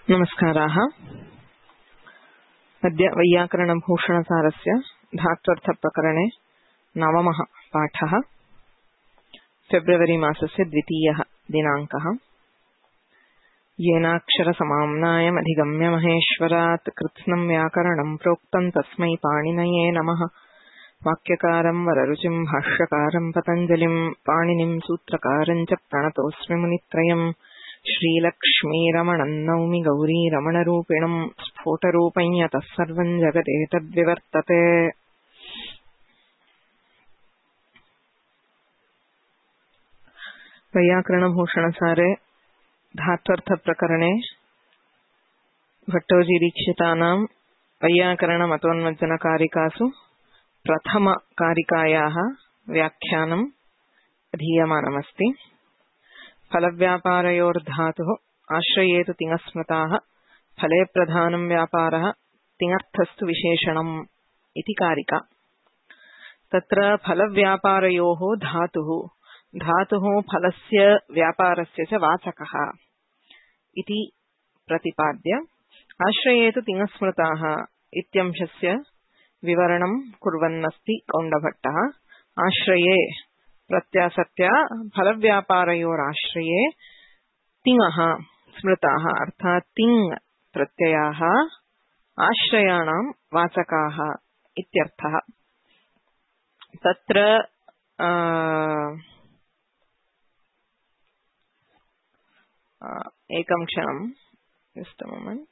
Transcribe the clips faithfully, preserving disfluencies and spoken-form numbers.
नमस्काराः। अद्य वैयाकरणभूषणसारस्य धात्वर्थप्रकरणे नवमः पाठः। फेब्रुवरी मासस्य द्वितीयः दिनाङ्कः। येनाक्षरसमाम्नायमधिगम्य महेश्वरात् कृत्स्नं व्याकरणं प्रोक्तं तस्मै पाणिनये नमः। वाक्यकारं वररुचिं भाष्यकारं पतञ्जलिं पाणिनिं सूत्रकारं च प्रणतोऽस्मि मुनित्रयम्। श्रीलक्ष्मीरमणं नौमि गौरीरमणरूपिणं स्फोटरूपं यतः सर्वं जगदेतद्विवर्तते। वैयाकरणभूषणसारे धात्वर्थप्रकरणे भट्टोजीदीक्षितानां वैयाकरणमतोन्मज्जनकारिकासु प्रथमकारिकायाः व्याख्यानम् अधीयमानमस्ति। फलव्यापारयोर्धातुः आश्रयेतु तिङस्मृताः फले प्रधानं व्यापारः तिङर्थस्तु विशेषणम् इति कारिका। तत्र फलव्यापारयोः धातुः धातुः फलस्य व्यापारस्य च वाचकः इति प्रतिपाद्य आश्रयेतु तिङस्मृताः इत्यंशस्य विवरणं कुर्वन्नस्ति कौण्डभट्टः। आश्रये प्रत्यासत्या फलव्यापारयोराश्रये तिङः स्मृताः अर्थात् तिङ् प्रत्ययाः आश्रयाणां वाचकाः इत्यर्थः। तत्र एकं क्षणं जस्ट अ मोमेंट।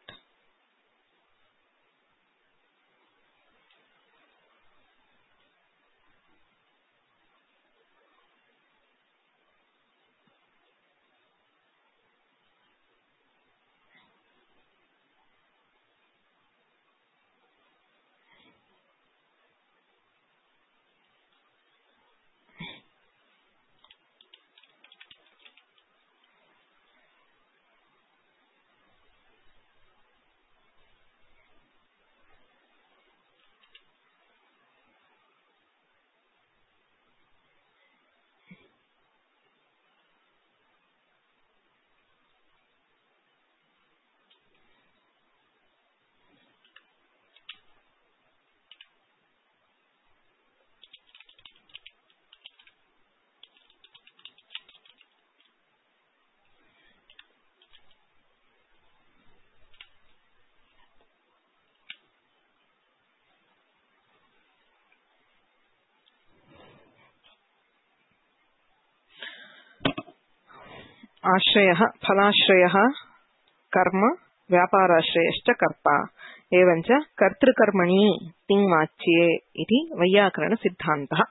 आश्रयः फलाश्रयः कर्म व्यापाराश्रयश्च कर्ता एवञ्च कर्तृकर्मणि तिङ्वाच्ये इति वैयाकरणसिद्धान्तः।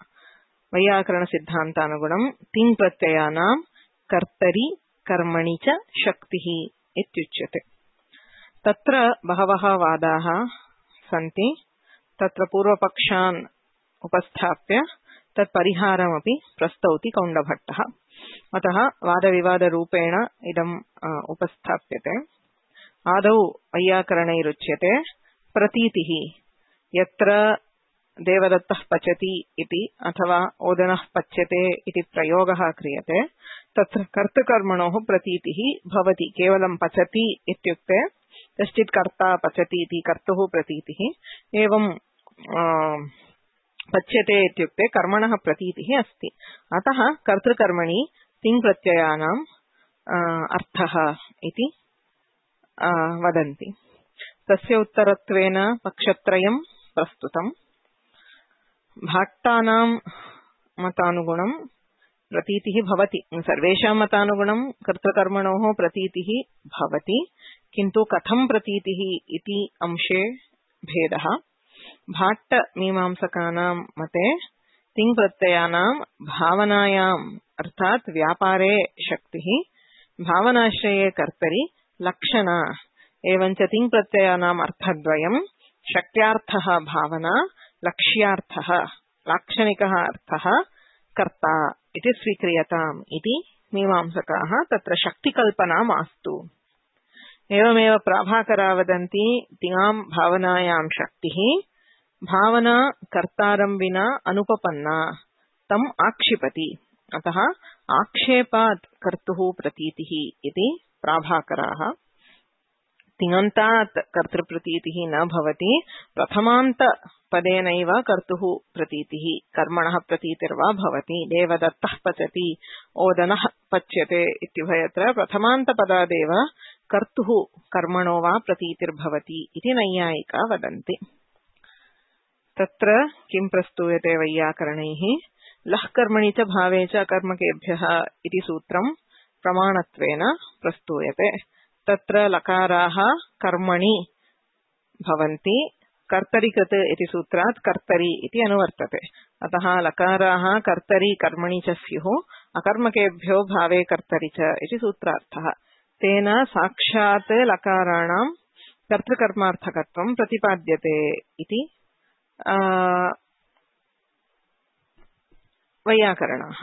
वैयाकरणसिद्धान्तानुगुणं तिङ् प्रत्ययानां कर्तरि कर्मणि च शक्तिः इत्युच्यते। तत्र बहवः वादाः सन्ति। तत्र पूर्वपक्षान् उपस्थाप्य तत्परिहारमपि प्रस्तौति कौण्डभट्टः। अतः वादविवादरूपेण इदम् उपस्थाप्यते। आदौ वैयाकरणैरुच्यते प्रतीतिः। यत्र देवदत्तः पचति इति अथवा ओदनः पच्यते इति प्रयोगः क्रियते तत्र कर्तृकर्मणोः प्रतीतिः भवति। केवलं पचति इत्युक्ते कश्चित् कर्ता पचति इति कर्तुः प्रतीतिः, एवं पच्यते इत्युक्ते कर्मणः प्रतीतिः अस्ति। अतः कर्तृकर्मणि तिङ् प्रत्ययानाम् अर्थः इति वदन्ति। तस्य उत्तरत्वेन पक्षत्रयं प्रस्तुतम्। भाट्टानां मतानुगुणं प्रतीतिः भवति। सर्वेषां मतानुगुणं कर्तृकर्मणोः प्रतीतिः भवति, किन्तु कथं प्रतीतिः इति अंशे भेदः। भाट्ट मीमांसकानां मते तिङ् प्रत्ययानां भावनायाम् अर्थात् व्यापारे शक्तिः, भावनाश्रये कर्तरि लक्षणा, एवञ्च तिङ् प्रत्ययानाम् अर्थद्वयं शक्त्यार्थः भावना, लक्ष्यार्थः लाक्षणिकः अर्थः कर्ता इति स्वीक्रियताम् इति मीमांसकाः। तत्र शक्तिकल्पना मास्तु। एवमेव प्राभाकरा वदन्ति तिङां भावनायां शक्तिः, भावना कर्तारं विना अनुपपन्ना तम् आक्षिपति। अतः आक्षेपात् कर्तुः प्रतीतिः इति प्राभाकराः। तिङन्तात् कर्तृप्रतीतिः न भवति प्रथमान्त पदेनैव कर्तुः प्रतीतिः कर्मणः प्रतीतिर्वा भवति देवदत्तः पचति ओदनः पच्यते इत्युभयत्र प्रथमान्तपदादेव कर्तुः कर्मणो वा प्रतीतिर्भवति इति नैयायिका वदन्ति। तत्र किं प्रस्तूयते वैयाकरणैः लः कर्मणि च भावे च कर्मकेभ्यः इति सूत्रं प्रमाणत्वेन प्रस्तूयते। तत्र लकाराः कर्मणि भवन्ति कर्तरिकृत् इति सूत्रात् कर्तरि इति अनुवर्तते। अतः लकाराः कर्तरि कर्मणि च स्युः अकर्मकेभ्यो भावे कर्तरि च इति सूत्रार्थः। तेन साक्षात् लकाराणां कर्तृकर्मार्थकत्वं प्रतिपाद्यते इति वैयाकरणाः।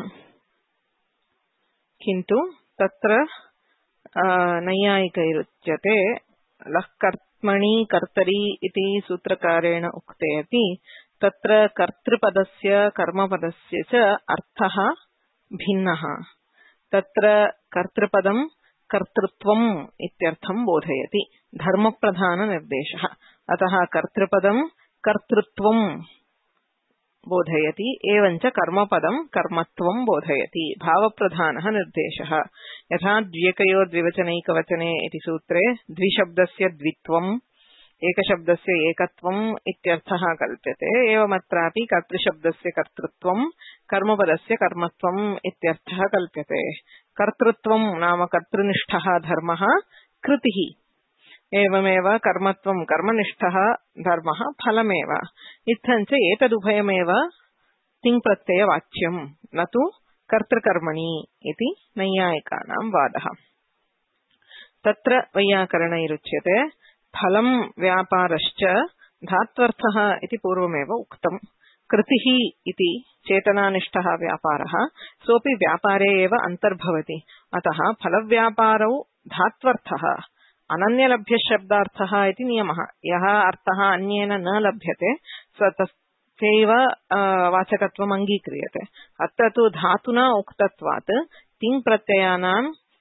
किन्तु तत्र नैयायिकैरुच्यते लः कर्मणि कर्तरि इति सूत्रकारेण उक्ते अपि तत्र कर्तृपदस्य कर्मपदस्य च अर्थः भिन्नः। तत्र कर्तृपदं कर्तृत्वम् इत्यर्थं बोधयति धर्मप्रधाननिर्देशः। अतः कर्तृपदं कर्तृत्वं बोधयति एवञ्च कर्मपदं कर्मत्वं बोधयति भावप्रधानः निर्देशः। यथा द्व्यकयो द्विवचनैकवचने इति सूत्रे द्विशब्दस्य द्वित्वम् एकशब्दस्य एकत्वम् इत्यर्थः कल्प्यते एवमत्रापि कर्तृशब्दस्य कर्तृत्वं कर्मपदस्य कर्मत्वम् इत्यर्थः कल्प्यते। कर्तृत्वं नाम कर्तृनिष्ठः धर्मः कृतिः एवमेव कर्मत्वं कर्मनिष्ठः धर्मः फलमेव। इत्थञ्च एतदुभयमेव तिङ्प्रत्ययवाच्यं न तु कर्तृकर्मणि इति नैयायिकानां वादः। तत्र वैयाकरणैरुच्यते फलं व्यापारश्च धात्वर्थः इति पूर्वमेव उक्तम्। कृतिः इति चेतनानिष्ठः व्यापारः सोऽपि व्यापारे एव अन्तर्भवति। अतः फलव्यापारौ धात्वर्थः अनन्यलभ्यशब्दार्थः इति नियमः। यः अर्थः अन्येन न लभ्यते स तस्यैव वाचकत्वम् अङ्गीक्रियते। अत्र तु धातुना उक्तत्वात् तिङ्प्रत्ययानां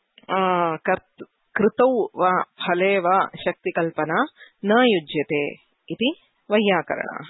कृतौ वा फले वा शक्तिकल्पना न युज्यते इति वैयाकरणाः।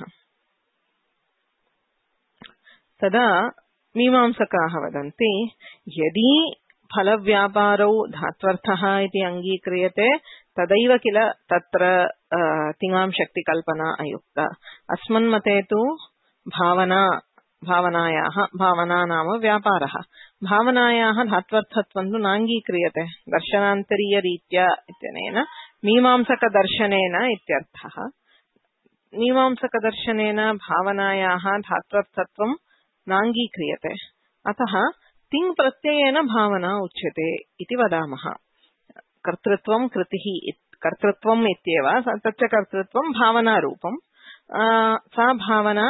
तदा मीमांसकाः वदन्ति यदि फलव्यापारौ धात्वर्थः इति अङ्गीक्रियते तदैव किल तत्र तिङां शक्तिकल्पना अयुक्ता। अस्मन्मते तु भावना भावनायाः भावना नाम व्यापारः भावनायाः धात्वर्थत्वं तु नाङ्गीक्रियते दर्शनान्तरीयरीत्या इत्यनेन मीमांसकदर्शनेन इत्यर्थः। मीमांसकदर्शनेन भावनायाः धात्वर्थत्वं नाङ्गीक्रियते। अतः तिङ् प्रत्ययेन भावना उच्यते इति वदामः। कर्तृत्वं कृतिः कर्तृत्वम् इत्येव तच्च कर्तृत्वं भावनारूपं सा भावना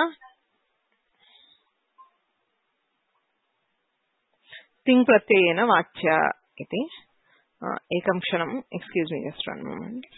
तिङ् प्रत्ययेन वाच्या इति। एकं क्षणम् excuse me just one moment.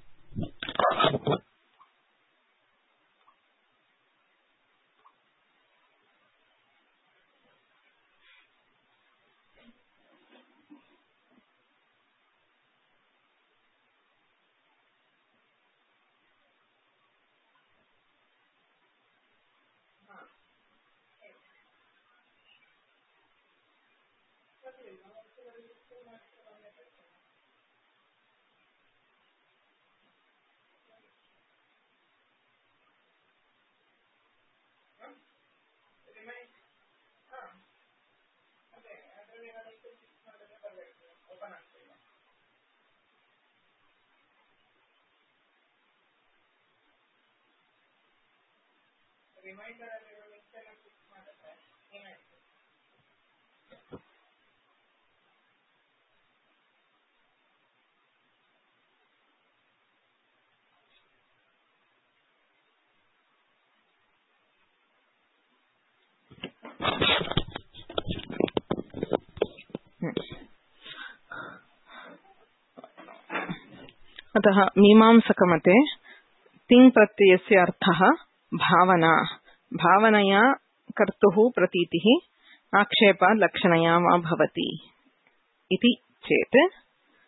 अतः मीमांसकमते तिङ् प्रत्ययस्य अर्थः भावना भावनया कर्तुः प्रतीतिः आक्षेपात् लक्षणया वा भवति इति चेत्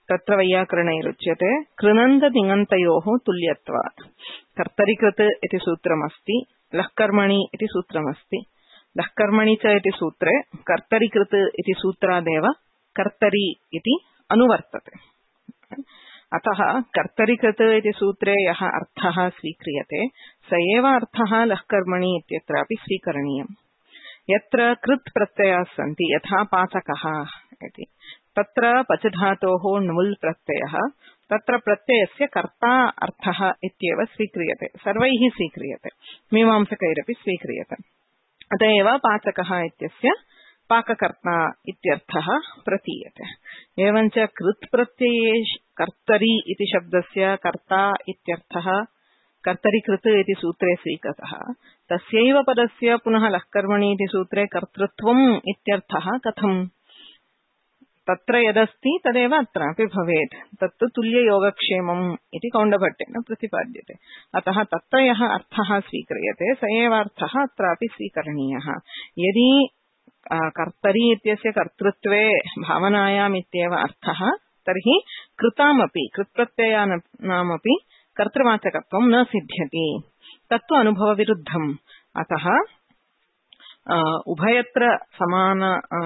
तत्र वैयाकरणैरुच्यते कृनन्द तिङन्तयोः तुल्यत्वात्। कर्तरिकृत् इति सूत्रमस्ति, लःकर्मणि इति सूत्रमस्ति। लःकर्मणि च इति सूत्रे कर्तरिकृत् इति सूत्रादेव कर्तरि इति अनुवर्तते। अतः कर्तरिकृत् इति सूत्रे यः अर्थः स्वीक्रियते स एव अर्थः लःकर्मणि इत्यत्रापि स्वीकरणीयम्। यत्र कृत् प्रत्ययाः सन्ति यथा पाचकः इति, तत्र पच धातोः ण्वुल् प्रत्ययः, तत्र प्रत्ययस्य कर्ता अर्थः इत्येव स्वीक्रियते, सर्वैः स्वीक्रियते, मीमांसकैरपि स्वीक्रियते। अत एव पाचकः इत्यस्य पाककर्ता इत्यर्थः प्रतीयते। एवञ्च कृत् प्रत्यये कर्तरि इति शब्दस्य कर्ता इत्यर्थः कर्तरिकृत् इति सूत्रे स्वीकृतः, तस्यैव पदस्य पुनः लःकर्मणि इति सूत्रे कर्तृत्वम् इत्यर्थः कथम्? तत्र यदस्ति तदेव अत्रापि भवेत्, तत्तु तुल्ययोगक्षेमम् इति कौण्डभट्टेन प्रतिपाद्यते। अतः तत्र यः अर्थः स्वीक्रियते स एव अर्थः अत्रापि स्वीकरणीयः। यदि कर्तरि इत्यस्य कर्तृत्वे भावनायाम् इत्येव अर्थः, तर्हि कृतामपि कृत्प्रत्ययानामपि कर्तृवाचकत्वं न सिद्ध्यति, तत्तु अनुभवविरुद्धम्। अतः उभयत्र समान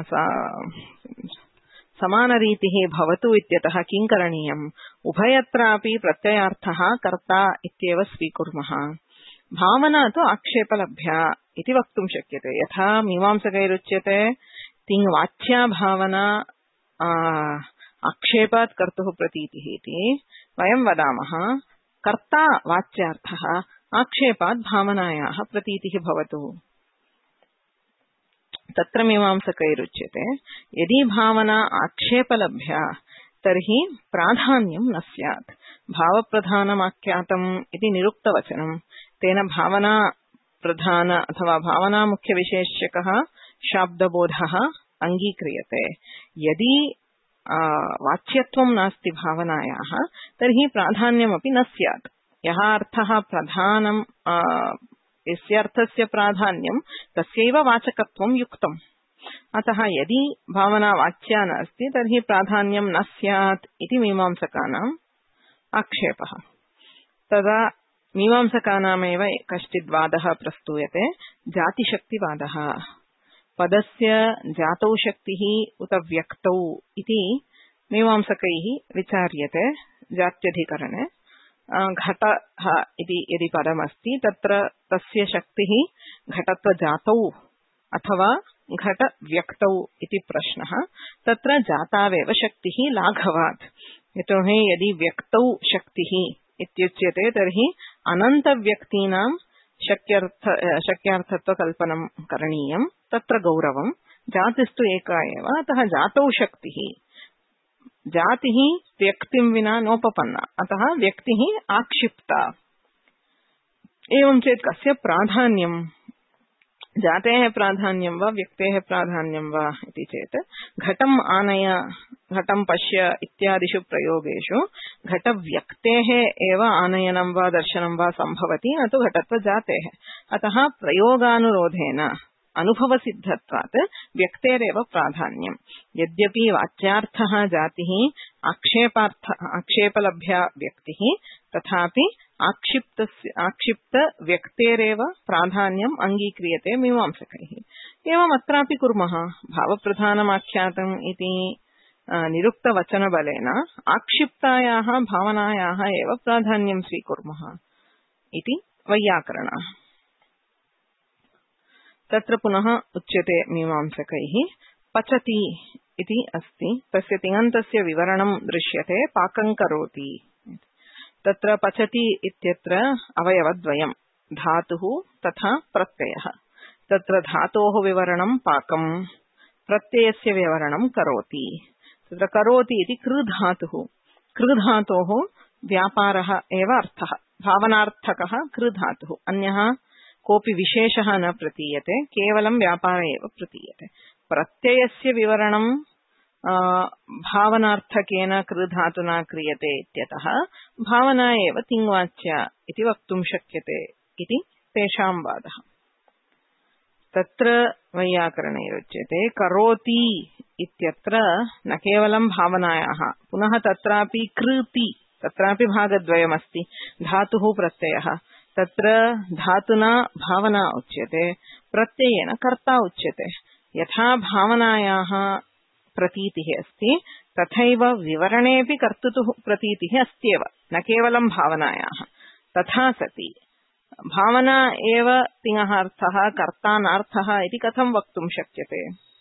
समानरीतिः भवतु इत्यतः किं करणीयम्? उभयत्रापि प्रत्ययार्थः कर्ता इत्येव स्वीकुर्मः। भावना तु आक्षेपलभ्या इति वक्तुं शक्यते। यथा मीमांसकैरुच्यते तिङ् वाच्या भावना आक्षेपात् कर्तुः प्रतीतिः इति, वयं वदामः कर्ता वाच्यार्थः आक्षेपात् भावनायाः प्रतीतिः भवतु। तत्र मीमांसकैरुच्यते यदि भावना आक्षेपलभ्या तर्हि प्राधान्यं न स्यात्। भावप्रधानमाख्यातम् इति निरुक्तवचनं, तेन भावना प्रधान अथवा भावना मुख्यविशेष्यकः शाब्दबोधः अङ्गीक्रियते। यदि वाच्यत्वं नास्ति भावनायाः तर्हि प्राधान्यमपि न स्यात्। यः अर्थः प्रधानं यस्य अर्थस्य प्राधान्यं तस्यैव वाचकत्वं युक्तम्। अतः यदि भावना वाच्या नास्ति तर्हि प्राधान्यं न स्यात् इति मीमांसकानाम् आक्षेपः। तदा मीमांसकानामेव कश्चित् वादः प्रस्तूयते, जातिशक्तिवादः। पदस्य जातौ शक्तिः उत व्यक्तौ इति मीमांसकैः विचार्यते जात्यधिकरणे। घटः इति यदि पदमस्ति तत्र तस्य शक्तिः घटत्वजातौ अथवा घटव्यक्तौ इति प्रश्नः। तत्र जातावेव शक्तिः लाघवात्। यतोहि यदि व्यक्तौ शक्तिः इत्युच्यते तर्हि अनन्तव्यक्तीनां शक्यर्थ शक्यार्थत्वकल्पनं करणीयं, तत्र गौरवं। जातिस्तु एका एव, अतः जातौ शक्तिः। जातिः व्यक्तिं विना नोपपन्ना, अतः व्यक्तिः आक्षिप्ता। एवं चेत् कस्य प्राधान्यं? जातेः प्राधान्यं वा व्यक्तेः प्राधान्यं वा इति चेत् घटम् आनय, घटं पश्य इत्यादिषु प्रयोगेषु घटव्यक्तेः एव आनयनं वा दर्शनं वा सम्भवति, न तु घटत्वजातेः। अतः प्रयोगानुरोधेन अनुभवसिद्धत्वात् व्यक्तेरेव प्राधान्यम्। यद्यपि वाच्यार्थः जातिः, आक्षेपार्थ आक्षेपलभ्या व्यक्तिः, तथापि आक्षिप्तस्य आक्षिप्त व्यक्तेरेव प्राधान्यम् अङ्गीक्रियते मीमांसकैः। एवम् अत्रापि कुर्मः। भावप्रधानमाख्यातम् इति निरुक्तवचनबलेन आक्षिप्तायाः भावनायाः एव प्राधान्यं स्वीकुर्मः इति वैयाकरणः। तत्र पुनः उच्यते मीमांसकैः पचति इति अस्ति, तस्य तिङन्तस्य विवरणं दृश्यते पाकं करोति। तत्र पचति इत्यत्र अवयवद्वयं, धातुः तथा प्रत्ययः। तत्र धातोः विवरणं पाकं, प्रत्ययस्य विवरणं करोति। तत्र करोति इति कृधातुः, कृधातोः व्यापारः एव अर्थः, भावनार्थकः कृधातुः। अन्यः कोऽपि विशेषः न प्रतीयते, केवलं व्यापारः एव प्रतीयते। प्रत्ययस्य विवरणं भावनार्थकेन कृधातुना क्रियते इत्यतः भावना एव तिङ्वाच्या इति वक्तुं शक्यते इति तेषां वादः। तत्र वैयाकरणैरुच्यते करोति इत्यत्र न केवलं भावनायाः पुनः तत्रापि कृति तत्रापि भागद्वयमस्ति धातुः प्रत्ययः तत्र धातुना भावना उच्यते प्रत्ययेन कर्ता उच्यते यथा भावनायाः प्रतीतिः अस्ति तथैव विवरणेऽपि कर्तुः प्रतीतिः अस्त्येव न केवलं भावनायाः तथा सति भावना एव तिङः अर्थः कर्ता नार्थः इति कथं वक्तुं शक्यते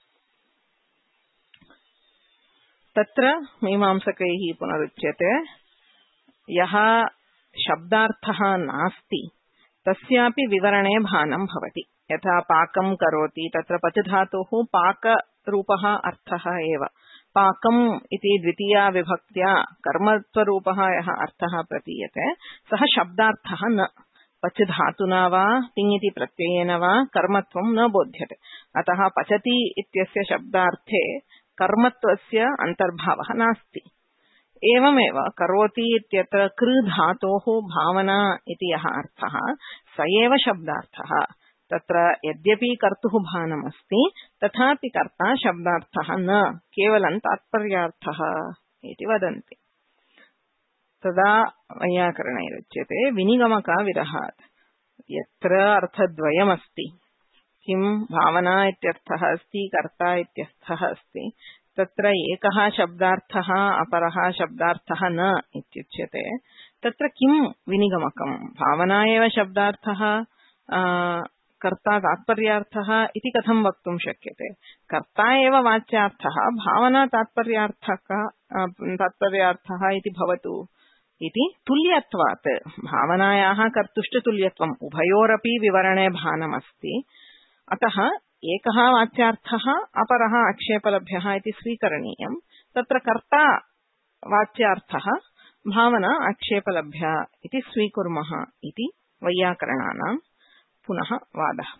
तत्र मीमांसकैः पुनरुच्यते यः शब्दार्थः नास्ति तस्यापि विवरणे भानं भवति यथा पाकं करोति तत्र पच धातुः पाकरूपः अर्थः एव पाकम् इति द्वितीया विभक्त्या कर्मत्वरूपः यः अर्थः प्रतीयते सः शब्दार्थः न पच धातुना वा तिङ् इति प्रत्ययेन वा कर्मत्वं न बोध्यते अतः पचति इत्यस्य शब्दार्थे कर्मत्वस्य अन्तर्भावः नास्ति एवमेव करोति इत्यत्र कृ धातोः भावना इति यः अर्थः स एव शब्दार्थः तत्र यद्यपि कर्तुः भानमस्ति तथापि कर्ता शब्दार्थः न केवलं तात्पर्यार्थः इति वदन्ति तदा वैयाकरणैरुच्यते विनिगमका विरहात् यत्र अर्थद्वयमस्ति किं भावना इत्यर्थः अस्ति कर्ता इत्यर्थः अस्ति तत्र एकः शब्दार्थः अपरः शब्दार्थः न इत्युच्यते तत्र किं विनिगमकं भावना एव शब्दार्थः कर्ता तात्पर्यार्थः इति कथं वक्तुं शक्यते कर्ता एव वाच्यार्थः भावना तात्पर्यार्थः तात्पर्यार्थः इति भवतु इति तुल्यत्वात् भावनायाः कर्तुष्टतुल्यत्वम् उभयोरपि विवरणे भानमस्ति अतः एकः वाच्यार्थः अपरः आक्षेपलभ्यः इति स्वीकरणीयम् तत्र कर्ता वाच्यार्थः भावना आक्षेपलभ्या इति स्वीकुर्मः इति वैयाकरणानां पुनः वादः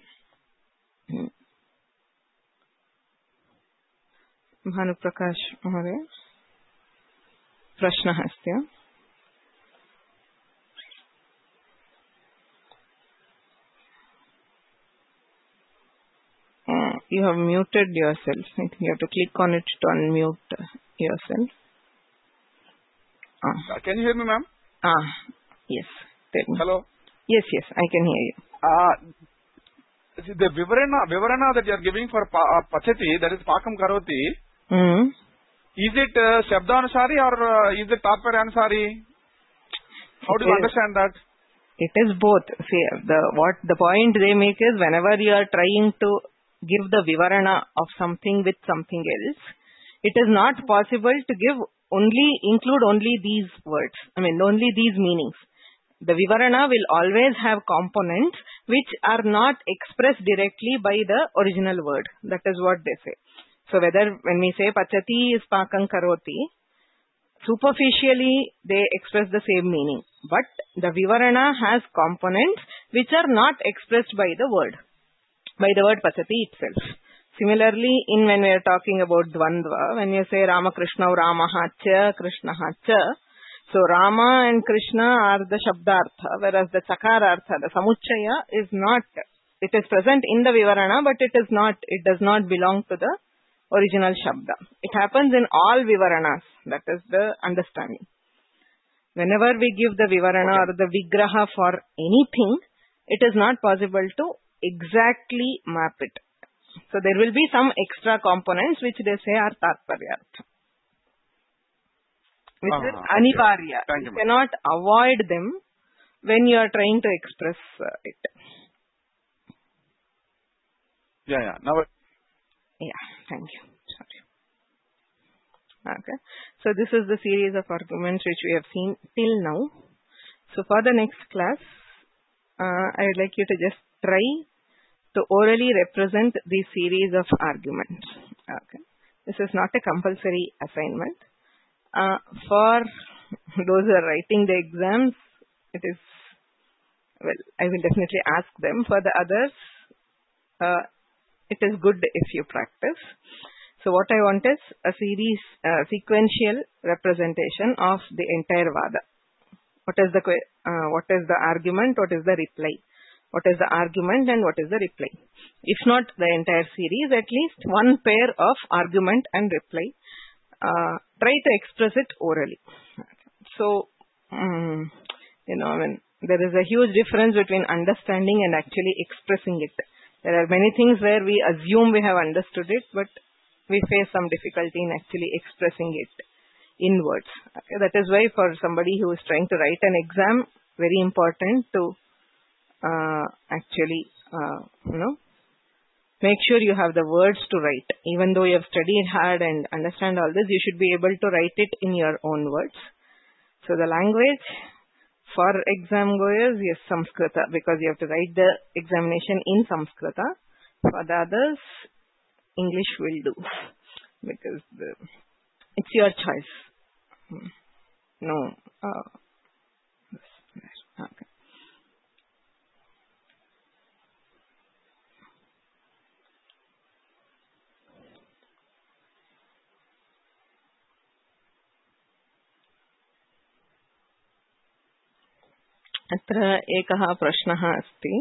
भानुप्रकाश महोदय प्रश्नः अस्ति You have muted yourself. I think you have to click on it to unmute yourself. Ah. Can you hear me, ma'am? Ah, yes. Tell me. Hello? Yes, yes, I can hear you. Uh, the Vivarana, Vivarana that you are giving for pa, uh, Pachati, that is Pakam Karoti, mm. is it uh, Shabdanusari or uh, is it Tatparyanusari? How do you understand that? It is both. See, the, what the point they make is whenever you are trying to give the vivarana of something with something else, it is not possible to give only, include only these words. I mean, only these meanings. The vivarana will always have components which are not expressed directly by the original word. That is what they say. So whether when we say pachati is pakam karoti, superficially they express the same meaning. But the vivarana has components which are not expressed by the word. By the word pachati itself. Similarly, in when we are talking about dvandva, when you say Ramakrishna, Ramaha cha, Krishnaha cha, so Rama and Krishna are the shabdartha, whereas the chakarartha, the samuchaya is not, it is present in the vivarana, but it is not, it does not belong to the original shabda. It happens in all vivaranas. That is the understanding. Whenever we give the vivarana or the vigraha for anything, it is not possible to exactly map it. So there will be some extra components which they say are tatparyartha, which uh, is anivarya. Okay. You cannot avoid them when you are trying to express uh, it. Yeah, yeah. Now, yeah. Thank you. Sorry. Okay. So this is the series of arguments which we have seen till now. So for the next class, uh, I would like you to just try to orally represent the series of arguments. Okay. This is not a compulsory assignment. Uh, for those who are writing the exams, it is, well, I will definitely ask them. For the others, uh, it is good if you practice. So what I want is a series, uh, sequential representation of the entire vada. What is the uh, what is the argument? What is the reply? what is the argument and what is the reply. If not the entire series, at least one pair of argument and reply. Uh, try to express it orally. So, um, you know, I mean, there is a huge difference between understanding and actually expressing it. There are many things where we assume we have understood it, but we face some difficulty in actually expressing it in words. Okay, that is why for somebody who is trying to write an exam, very important to uh, actually, uh, you know, make sure you have the words to write. Even though you have studied hard and understand all this, you should be able to write it in your own words. So the language for exam goers, yes, Samskrita, because you have to write the examination in Samskrita. For the others, English will do, because the, it's your choice. No. Uh, okay. अत्र एकः प्रश्नः अस्ति.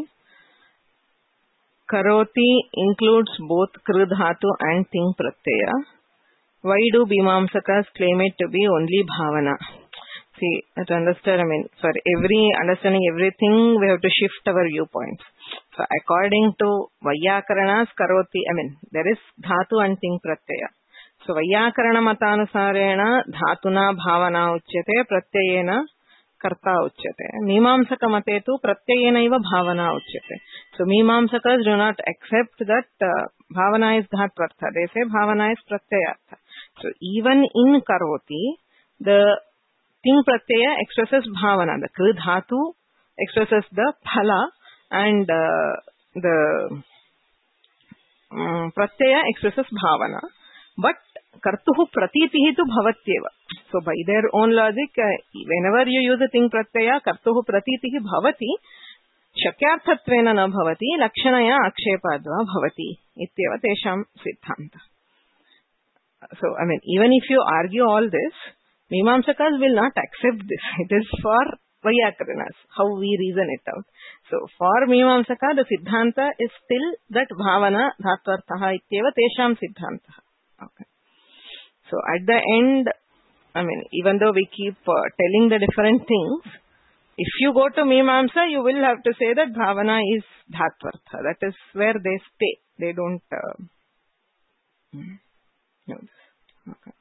करोति includes both kru dhatu and ting pratyaya. Why do Mimamsakas claim it to be only bhavana? See, to understand, I mean, for every understanding everything, we have to shift our viewpoints. So, according to Vaiyakarana's karoti, I mean, there is dhatu and ting pratyaya. So, Vaiyakarana matanusarena dhatuna bhavana uchyate pratyayena karta uchyate. Mimamsaka mate tu pratyayena iva bhavana uchyate. So, Mimamsakas do not accept that uh, bhavana is dhatvartha. They say bhavana is pratyayartha. So, even in karoti, the ting pratyaya expresses bhavana. The kru dhatu expresses the phala and uh, the um, pratyaya expresses bhavana. But kartuhu pratitihi tu bhavatyeva. So by their own logic, uh, whenever you use a ting pratyaya, kartuhu pratitihi bhavati, shakyarthatvena na bhavati, lakshanaya akshepadva bhavati. Ityeva tesham siddhanta. So, I mean, even if you argue all this, Mimamsakas will not accept this. It is for Vaiyakaranas, how we reason it out. So, for Mimamsaka, the Siddhanta is still that Bhavana Dhatvarthaha Ityeva Tesham Siddhanta. Okay. So, at the end, I mean, even though we keep uh, telling the different things, if you go to Mimamsa, you will have to say that Bhavana is Dhatvartha. That is where they stay. They don't... Uh, hmm. No. Okay.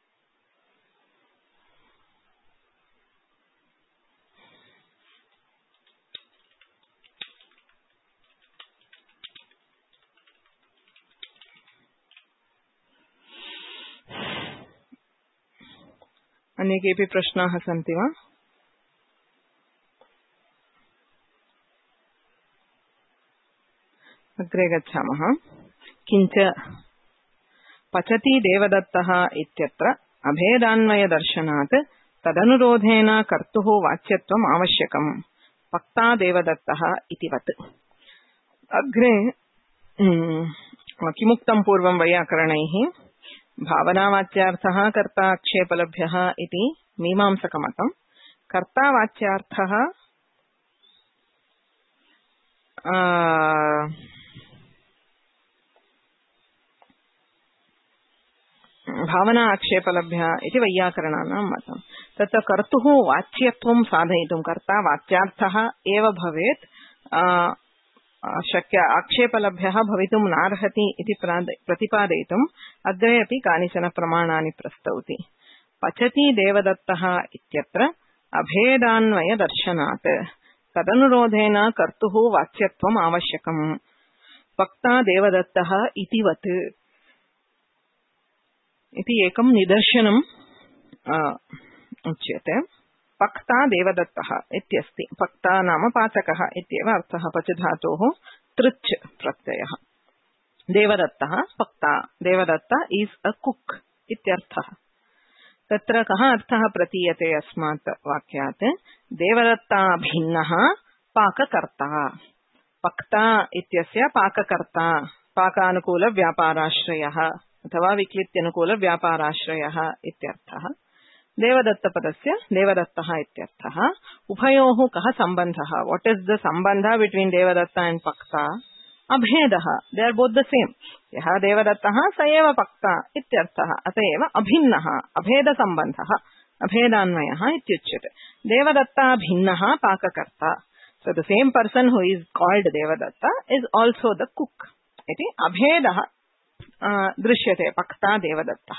अन्ये केऽपि प्रश्नाः सन्ति वा? अग्रे गच्छामः. किञ्च पचति देवदत्तः इत्यत्र अभेदान्वय दर्शनात् तदनुरोधेन कर्तुः वाच्यत्वम् आवश्यकम्. पक्ता देवदत्तः इतिवत्. अग्रे किमुक्तं पूर्वं वैयाकरणैः भावनावाच्यार्थः कर्ताक्षेपलभ्यः इति मीमांसकमतम्. कर्तावाच्यार्थः भावना आक्षेपलभ्य इति वैयाकरणानां मतं. तत्र कर्तुः वाच्यत्वं साधयितुं कर्ता वाच्यार्थः एव भवेत्, शक्य आक्षेपलभ्यः भवितुं नार्हति इति प्रतिपादयितुम् अग्रे अपि कानिचन प्रमाणानि प्रस्तौति. पचति देवदत्तः इत्यत्र अभेदान्वय दर्शनात् तदनुरोधेन कर्तुः वाच्यत्वम् आवश्यकम्. पक्ता देवदत्तः इतिवत् इति एकं निदर्शनम् उच्यते. पक्ता देवदत्तः इत्यस्ति. पक्ता नाम पाचकः इत्येव अर्थः. पच धातोः तृच् प्रत्ययः. देवदत्तः पक्ता. देवदत्ता इस् अ कुक् इत्यर्थः. तत्र कः अर्थः प्रतीयते अस्मात् वाक्यात्? देवदत्ता भिन्नः पाककर्ता. पक्ता इत्यस्य पाककर्ता, पाकानुकूलव्यापाराश्रयः अथवा विक्लित्यनुकूलव्यापाराश्रयः इत्यर्थः. देवदत्तपदस्य देवदत्तः इत्यर्थः उभयोः कः सम्बन्धः व्हाट इज द सम्बन्ध बिटवीन देवदत्त एंड पक्ता अभेदः they are both the same यः देवदत्तः स एव पक्ता इत्यर्थः अतएव अभिन्नः अभेद सम्बन्धः अभेदान्वयः इत्युच्यते देवदत्ता भिन्नः पाककर्ता so the same person who is called devadatta is also the cook इति अभेदः दृश्यते पक्ता देवदत्तः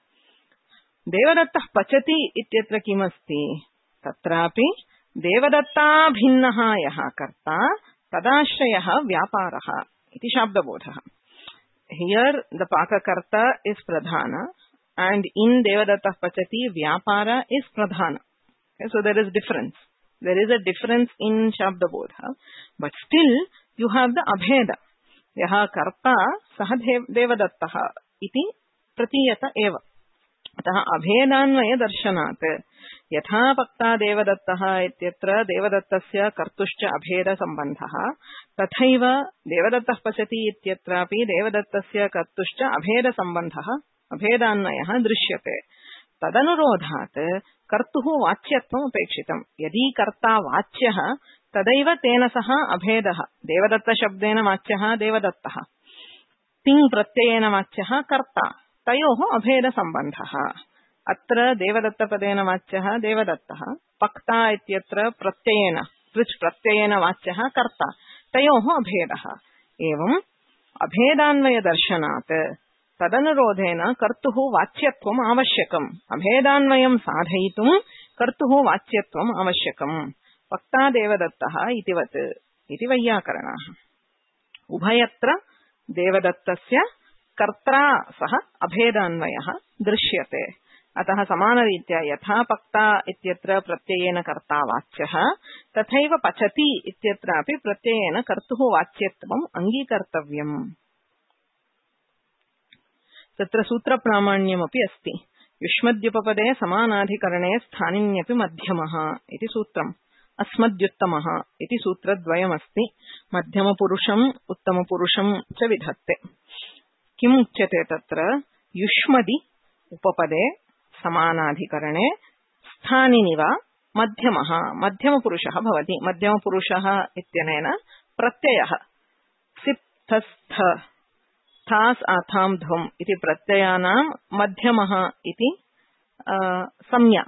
देवदत्तः पचति इत्यत्र किमस्ति तत्रापि देवदत्ता भिन्नः यः कर्ता तदाश्रयः व्यापारः इति शाब्दबोधः here the pakakarta is pradhana and in devadattah pachati vyapara is pradhana okay, so there is difference there is a difference in shabdabodha but still you have the abheda yaha karta sah devadattah iti pratiyata eva अतः अभेदान्वय दर्शनात् यथा पक्ता देवदत्तः इत्यत्र देवदत्तस्य कर्तुश्च अभेद सम्बन्धः तथैव देवदत्तः पचति इत्यत्रापि देवदत्तस्य कर्तुश्च अभेद सम्बन्धः अभेदान्वयः दृश्यते तदनुरोधात् कर्तुः वाच्यत्वम् अपेक्षितम् यदि कर्ता वाच्यः तदैव तेन सह अभेदः देवदत्तशब्देन वाच्यः देवदत्तः तिङ् प्रत्ययेन वाच्यः कर्ता तयोः अभेद सम्बन्धः अत्र देवदत्तपदेन वाच्यः देवदत्तः पक्ता इत्यत्र प्रत्ययेन तृच् प्रत्ययेन वाच्यः कर्ता तयोः अभेदः एवम् अभेदान्वय दर्शनात् तदनुरोधेन कर्तुः वाच्यत्वम् आवश्यकम् अभेदान्वयं साधयितुं कर्तुः वाच्यत्वम् आवश्यकम् पक्ता देवदत्तः इतिवत् इति वैयाकरणाः उभयत्र देवदत्तस्य कर्त्रा सह अभेदान्वयः दृश्यते अतः समानरीत्या यथा पक्ता इत्यत्र प्रत्ययेन कर्ता वाच्यः तथैव पचति इत्यत्रापि प्रत्ययेन कर्तुः वाच्यत्वम् अङ्गीकर्तव्यम् तत्र सूत्रप्रामाण्यमपि अस्ति युष्मद्युपपदे समानाधिकरणे स्थानिन्यपि मध्यमः इति सूत्रम् अस्मद्युत्तमः इति सूत्रद्वयमस्ति मध्यमपुरुषम् उत्तमपुरुषम् च विधत्ते किम् उच्यते तत्र युष्मदि उपपदे समानाधिकरणे स्थानिनिव मध्यमः मध्यमपुरुषः भवति मध्यमपुरुषः इत्यनेन प्रत्ययः सिप्थस्थ थास् आथां ध्वम् इति प्रत्ययानां मध्यमः इति संज्ञा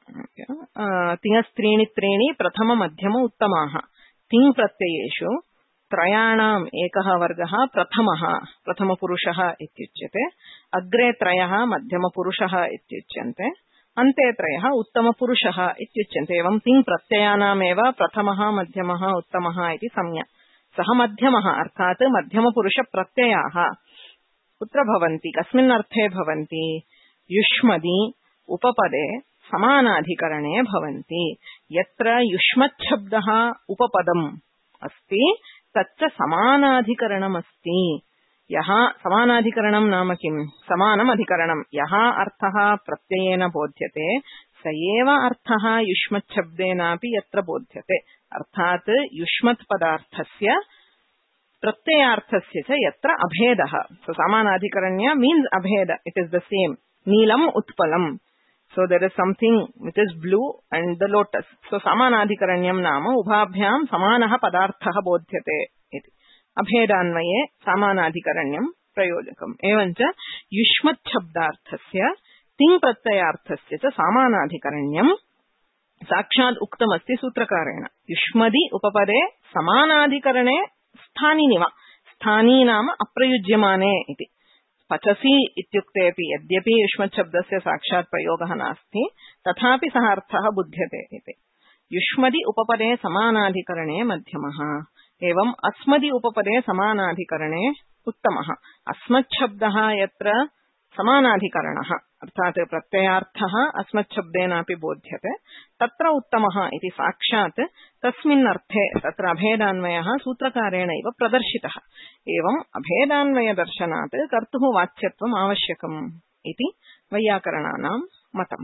तिङस्त्रीणि त्रीणि प्रथम मध्यम उत्तमाः तिङ् प्रत्ययेषु त्रयाणाम् एकः वर्गः प्रथमः प्रथमपुरुषः इत्युच्यते अग्रे त्रयः मध्यमपुरुषः इत्युच्यन्ते अन्ते त्रयः उत्तमपुरुषः इत्युच्यन्ते एवं तिङ् प्रत्ययानामेव प्रथमः मध्यमः उत्तमः इति संज्ञा सः मध्यमः अर्थात् मध्यमपुरुषप्रत्ययाः कुत्र भवन्ति कस्मिन् अर्थे भवन्ति युष्मदि उपपदे समानाधिकरणे भवन्ति यत्र युष्मच्छब्दः उपपदम् अस्ति तच्च समानाधिकरणमस्ति यः समानाधिकरणं नाम किम् समानम् अधिकरणं यः अर्थः प्रत्ययेन बोध्यते स एव अर्थः युष्मच्छब्देनापि यत्र बोध्यते अर्थात् युष्मत् पदार्थस्य प्रत्ययार्थस्य च यत्र अभेदः सो समानाधिकरण्य मीन्स् अभेद इट इज द सेम नीलम् उत्पलम् so there is something which is blue and the lotus so samanadhikaranyam nama ubhabhyam samanah padarthah bodhyate iti abhedanvaye samanadhikaranyam prayojakam evancha yushmat shabdarthasya ting pratyayarthasya cha samanadhikaranyam sakshat uktam asti sutrakarena yushmadi upapade samanadhikarane sthani niva sthani nama aprayujyamane iti पचसि इत्युक्तेपि यद्यपि युष्मत् शब्दस्य साक्षात् प्रयोगः नास्ति तथापि सः अर्थः बुध्यते इति युष्मदि उपपदे समानाधिकरणे मध्यमः एवं अस्मदि उपपदे समानाधिकरणे उत्तमः अस्मत् शब्दः यत्र समानाधिकरणः अर्थात् प्रत्ययार्थः अस्मत् शब्देनापि बोध्यते तत्र उत्तमः इति साक्षात् तस्मिन् अर्थे तत्र अभेदान्वयः सूत्रकारेणैव प्रदर्शितः एवं अभेदान्वय दर्शनात् कर्तुः वाच्यत्वम् आवश्यकम् इति वैयाकरणानां मतम्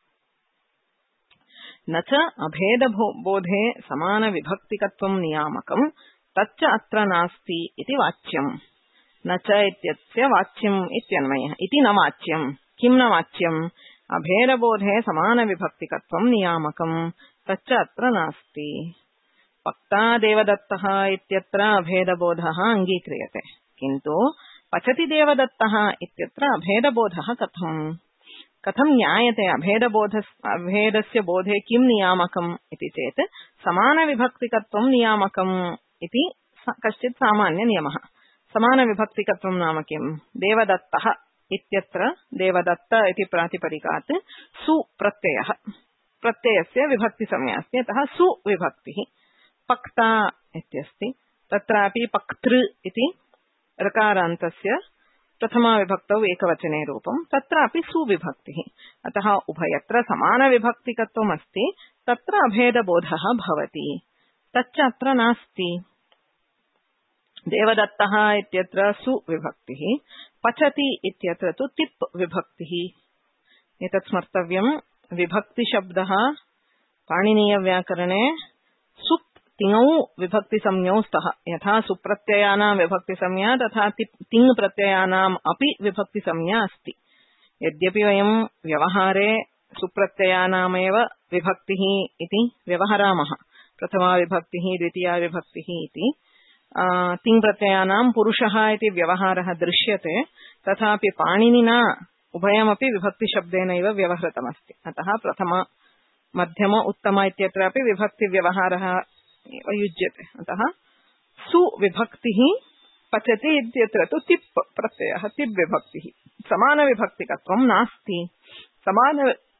न च अभेदबोधे समानविभक्तिकत्वं नियामकं तच्च अत्र नास्ति इति वाच्यम् न च इत्यस्य वाच्यम् इत्यन्वयः इति न वाच्यम् किं न वाच्यम् अभेदबोधे समानविभक्तिकत्वं नियामकं तच्च अत्र नास्ति। पक्ता देवदत्तः इत्यत्र अभेदबोधः अङ्गीक्रियते, किन्तु पचति देवदत्तः इत्यत्र अभेदबोधः कथम् कथं ज्ञायते? अभेदबोध अभेदस्य बोधे किं नियामकम् इति चेत् समानविभक्तिकत्वं नियामकम् इति कश्चित् सामान्यनियमः। समानविभक्तिकत्वं नाम किं? देवदत्तः इत्यत्र देवदत्त इति प्रातिपदिकात् सु प्रत्ययः, प्रत्ययस्य विभक्तिसंज्ञा अस्ति, अतः सु विभक्तिः। पक्ता इत्यस्ति, तत्रापि पक्तृ इति ऋकारान्तस्य प्रथमा विभक्तौ एकवचने रूपं, तत्रापि सुविभक्तिः। अतः उभयत्र समानविभक्तिकत्वम् अस्ति, तत्र अभेदबोधः भवति, तच्च अत्र नास्ति। देवदत्तः इत्यत्र सुविभक्तिः, पचति इत्यत्र तु तिप् विभक्तिः। एतत् स्मर्तव्यं, विभक्तिशब्दः पाणिनीयव्याकरणे सुप् तिङौ विभक्तिसंज्ञौ स्तः। यथा सुप्रत्ययानां विभक्तिसंज्ञा तथा तिङ् प्रत्ययानाम् अपि विभक्तिसंज्ञा अस्ति। यद्यपि वयं व्यवहारे सुप्रत्ययानामेव विभक्तिः इति व्यवहरामः, प्रथमा विभक्तिः द्वितीया विभक्तिः इति, तिङ् प्रत्ययानां पुरुषः इति व्यवहारः दृश्यते, तथापि पाणिनिना उभयमपि विभक्तिशब्देनैव व्यवहृतमस्ति। अतः प्रथम मध्यम उत्तम इत्यत्रापि विभक्तिव्यवहारः युज्यते। अतः सुविभक्तिः पचति इत्यत्र तु तिप् प्रत्ययः, तिप् विभक्तिः। समानविभक्तिकत्वं नास्ति। समान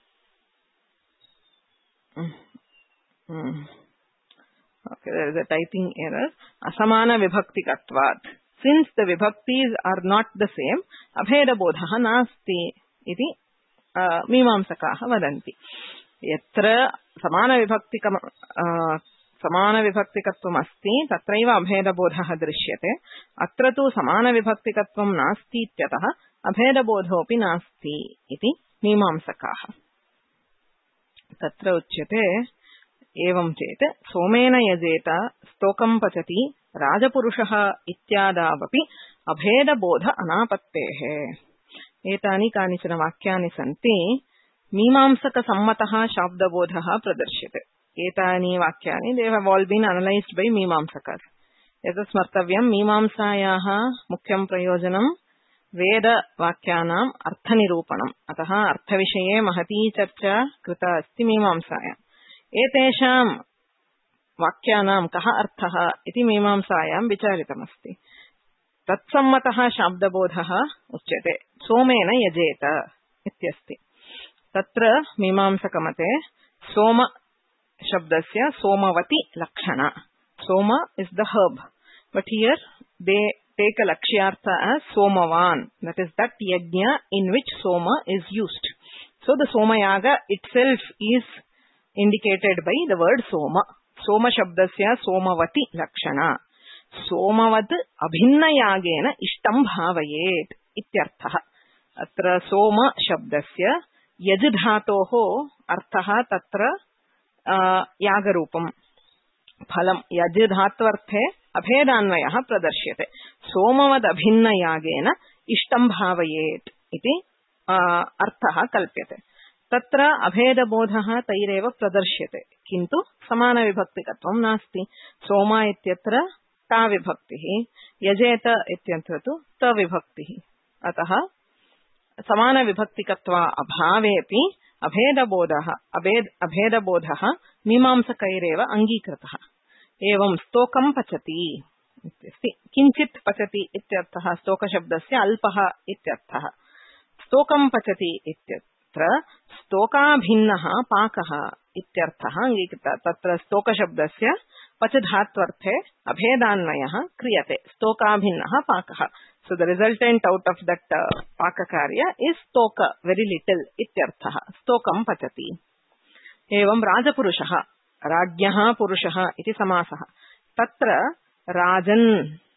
okay, there is a typing error. Asamana vibhaktikatvat. Since the vibhaktis are not the same, abhedabodhah nasti iti uh, mimamsakaah vadanti. Yatra samana vibhaktikam uh, samana vibhaktikatvam asti tatraiva abhedabodhah drishyate. Atra tu samana vibhaktikatvam nasti ityatah abhedabodhopi nasti iti mimamsakaah. Tatra uchyate एवं चेत सोमेन यजेत स्तोकं पचति राजपुरुषः इत्यादावपि अभेदबोध अनापत्तेः। एतानि कानिचन वाक्यानि सन्ति, मीमांसकसम्मतः शाब्दबोधः प्रदर्श्यते। एतानि वाक्यानि they have all been analysed by मीमांसकर्स। एतत् स्मर्तव्यं, मीमांसायाः मुख्यं प्रयोजनं वेदवाक्यानाम् अर्थनिरूपणम्। अतः अर्थविषये महती चर्चा कृता अस्ति मीमांसायाम्। एतेषां वाक्यानां कः अर्थः इति मीमांसायां विचारितमस्ति। तत्सम्मतः शाब्दबोधः उच्यते। सोमेन यजेत इत्यस्ति। तत्र मीमांसकमते सोम शब्दस्य सोमवति लक्षणा। सोम is the herb, but here they take a lakshyartha as somavan, that is that yajna in which soma is used. So the somayaga itself is indicated by the word soma. Soma shabdasya somavati lakshana. Somavat abhinna yagena ishtam bhavayet ityarthah. Atra soma shabdasya yaj dhatoho arthaha tatra uh, yagarupam phalam. Yaj dhatvarthe abhedanvayah pradarsyate. Somavad abhinna yagena ishtam bhavayet iti uh, arthaha kalpyate. तत्र अभेदबोधः तैरेव प्रदर्श्यते, किन्तु समानविभक्तिकत्वं नास्ति। सोमा इत्यत्र ता विभक्तिः, यजेत इत्यत्र तु त विभक्तिः। अतः समानविभक्तिकत्व अभावेपि अभेदबोधः अभेद अभेदबोधः मीमांसकैरेव अङ्गीकृतः। एवं स्तोकं पचति इत्यस्ति। किञ्चित् पचति इत्यर्थः स्तोकशब्दस्य अल्पः इत्यर्थः। स्तोकं पचति इत्यत्र स्तोकाभिन्नः पाकः इत्यर्थः अंगीकृतः। तत्र स्तोकशब्दस्य पच धात्वर्थे अभेदान्वयः क्रियते। स्तोकाभिन्नः पाकः। So the resultant out of that uh, पाककार्य is stoka, very little इत्यर्थः। स्तोकं पचति। एवं राजपुरुषः, राज्ञः पुरुषः इति समासः। तत्र राजन्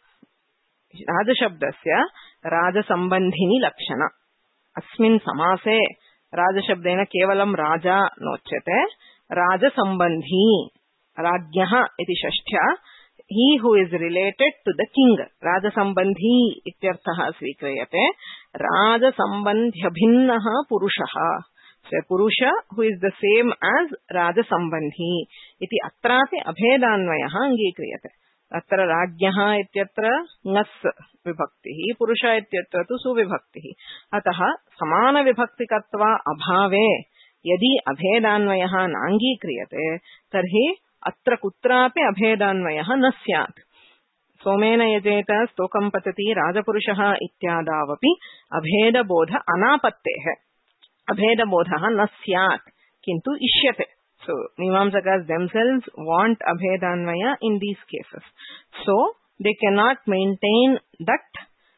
राजशब्दस्य राजसम्बन्धिनी लक्षण। अस्मिन् समासे राजशब्देन केवलं राजा नोच्यते, राजसम्बन्धी राज्ञः इति षष्ठ्या he who is related to the king, राजसम्बन्धी इत्यर्थः स्वीक्रियते। राजसम्बन्ध्यभिन्नः पुरुषः, So, Purusha who is the same as Rajasambandhi iti atrapi abhedanvayah angikriyate. Atra Rajyah ityatra ngas vibhaktihi, Purusha ityatra tu suvibhaktihi. Ataha samana vibhaktikatva abhave yadi abhedanvayah nangikriyate tarhi atra kutrapi abhedanvayah na syat. Somena yajeta stokam patati Rajapurushaha ityadavapi abheda bodha anapattehe. Abheda bodha na syat kintu ishyate. So, Mimamsakas themselves want abhedanvaya in these cases. So, they cannot maintain that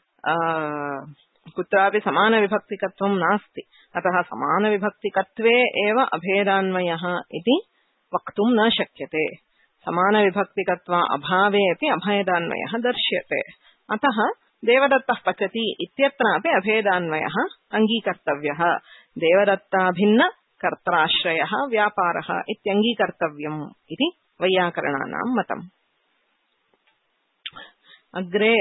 kutrapi samana vibhaktikatvam nasti. Ataha samana vibhaktikatve eva abhedanvayah iti vaktum na shakyate. Samana vibhaktikatva abhave api abhedanvayah darshyate. Ataha devadattah pachati ityatrapi abhedanvayah angikartavyah. Devadatta bhinna कर्त्राश्रयः व्यापारः इत्यंगीकर्तव्यम् इति वैयाकरणानां मतम्. अग्रे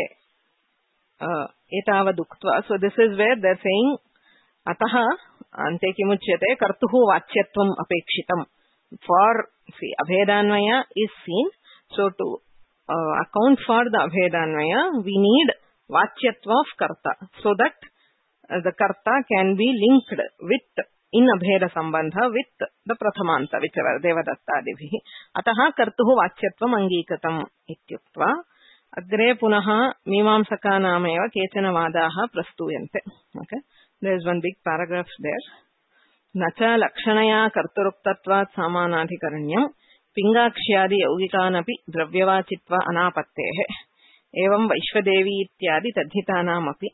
एतावदुक्त्वा, so this is where they are saying अतः अन्ते किमुच्यते कर्तुः वाच्यत्वम् अपेक्षितम्. For see abhedanvaya is seen, so to uh, account for the abhedanvaya we need vacyatva of karta, so that uh, the karta can be linked with in abheda sambandha with the prathamanta whichever devadattadibhi. Ataha kartuhu vacyatvam angikatam ityuktva agre punaha mimamsakanam eva kechana vadaha prastuyante. Okay, there is one big paragraph there. Nacha lakshanaya karturuktatvat samanadhikaranyam pingakshyadi yaugikanapi dravyavachitva anapattehe evam vaishvadevi ityadi tadhitanam api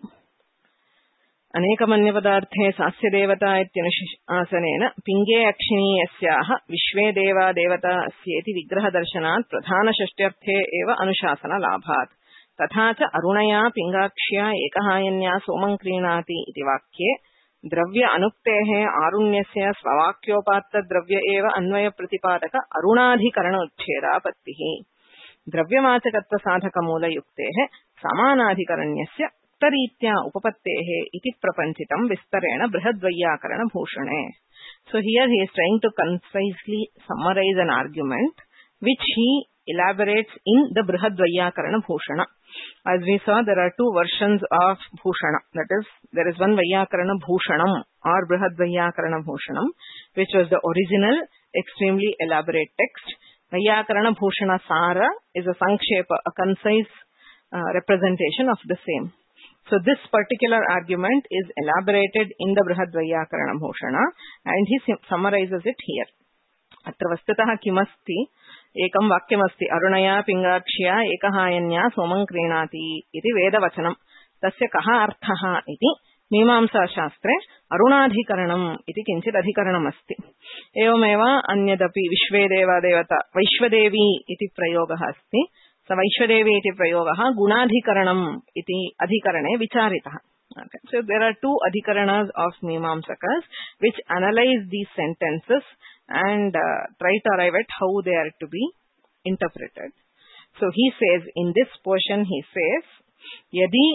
अनेकमन्य पदार्थे सास्य देवता इत्यनुशासनेन पिंगे अक्षिणी यस्याः विश्वे देवा देवता अस्येति विग्रह दर्शनात् प्रधान षष्ट्यर्थे एव अनुशासन लाभात्. तथा च अरुणया पिंगाक्ष्या एकहायन्या सोमं क्रीणाति इति वाक्ये द्रव्य अनुक्तेः आरुण्यस्य स्ववाक्योपात्त द्रव्य एव अन्वय प्रतिपादक अरुणाधिकरण उच्छेदापत्तिः. द्रव्यवाचकत्व साधक मूलयुक्तेः समानाधिकरण्यस्य तरीत्या उपपत्तेः इति प्रपंचितं विस्तरेण बृहद्वैयाकरण भूषणे. So here he is trying to concisely summarize an argument which he elaborates in the Brihadvaiyakarana Bhushana. As we saw, there are two versions of Bhushana. That is, there is one Vaiyakarana Bhushanam or Brihadvaiyakarana Bhushanam, which was the original, extremely elaborate text. Vaiyakarana Bhushana Sara is a Sankshepa, a concise uh, representation of the same. So this particular argument is elaborated in the Brihadvaiyakarana Bhushana and he summarizes it here. Atra vastutah kimasti ekam vakyamasti arunaya pingakshya ekahayanya somam krinati iti veda vachanam tasya kaha arthaha iti मीमांसा शास्त्रे अरुणाधिकरणम् इति किञ्चित् अधिकरणम् अस्ति. एवमेव अन्यदपि विश्वे देवा देवता वैश्वदेवी इति प्रयोगः अस्ति. स वैश्वदेवी इति प्रयोगः गुणाधिकरणम् इति अधिकरणे विचारितः. Okay. So there are two adhikaranas of Mimamsakas which analyze these sentences and uh, try to arrive at how they are to be interpreted. So he says, in this portion he says, यदि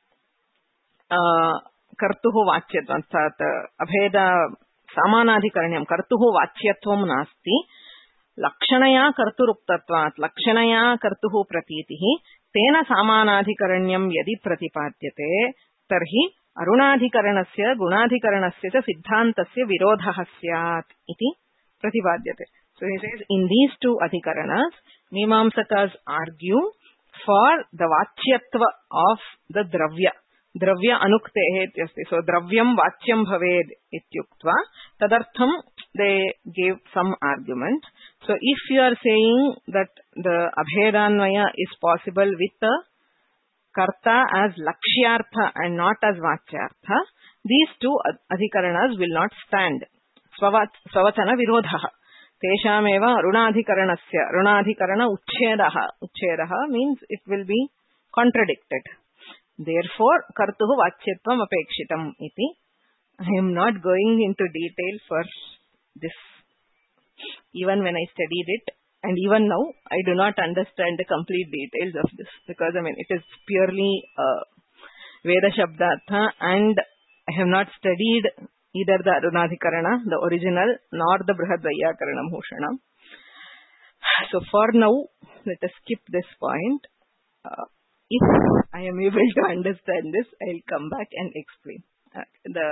कर्तुः वाच्यत्वं अर्थात् अभेद सामानाधिकरण्यं कर्तुः वाच्यत्वं नास्ति, लक्षणया कर्तुरुक्तत्वात् लक्षणया कर्तुः प्रतीतिः तेन सामानाधिकरण्यं यदि प्रतिपाद्यते तर्हि अरुणाधिकरणस्य गुणाधिकरणस्य च सिद्धान्तस्य विरोधः स्यात् इति प्रतिपाद्यते. So he says, in these two adhikaranas, Mimamsakas argue for the vachyatva of the dravya. Dravya anuktehe ityasti. So dravyam vachyam bhaved ityuktva. Tadartham they gave some argument. So if you are saying that the abhedanvaya is possible with the karta as lakshyartha and not as vachyartha, these two adhikaranas will not stand. Svavachana virodhaha. Teshameva arunadhikaranasya. Arunadhikarana uchchedaha. Uchchedaha means it will be contradicted. Therefore, kartuhu vachyatvam apekshitam iti. I am not going into detail for this. Even when I studied it, and even now, I do not understand the complete details of this. Because, I mean, it is purely uh, Veda Shabdartha and I have not studied either the Arunadhikarana, the original, nor the Brihadvaiyakarana Bhushanam. So for now, let us skip this point. Uh, if I am able to understand this, I will come back and explain. Uh, the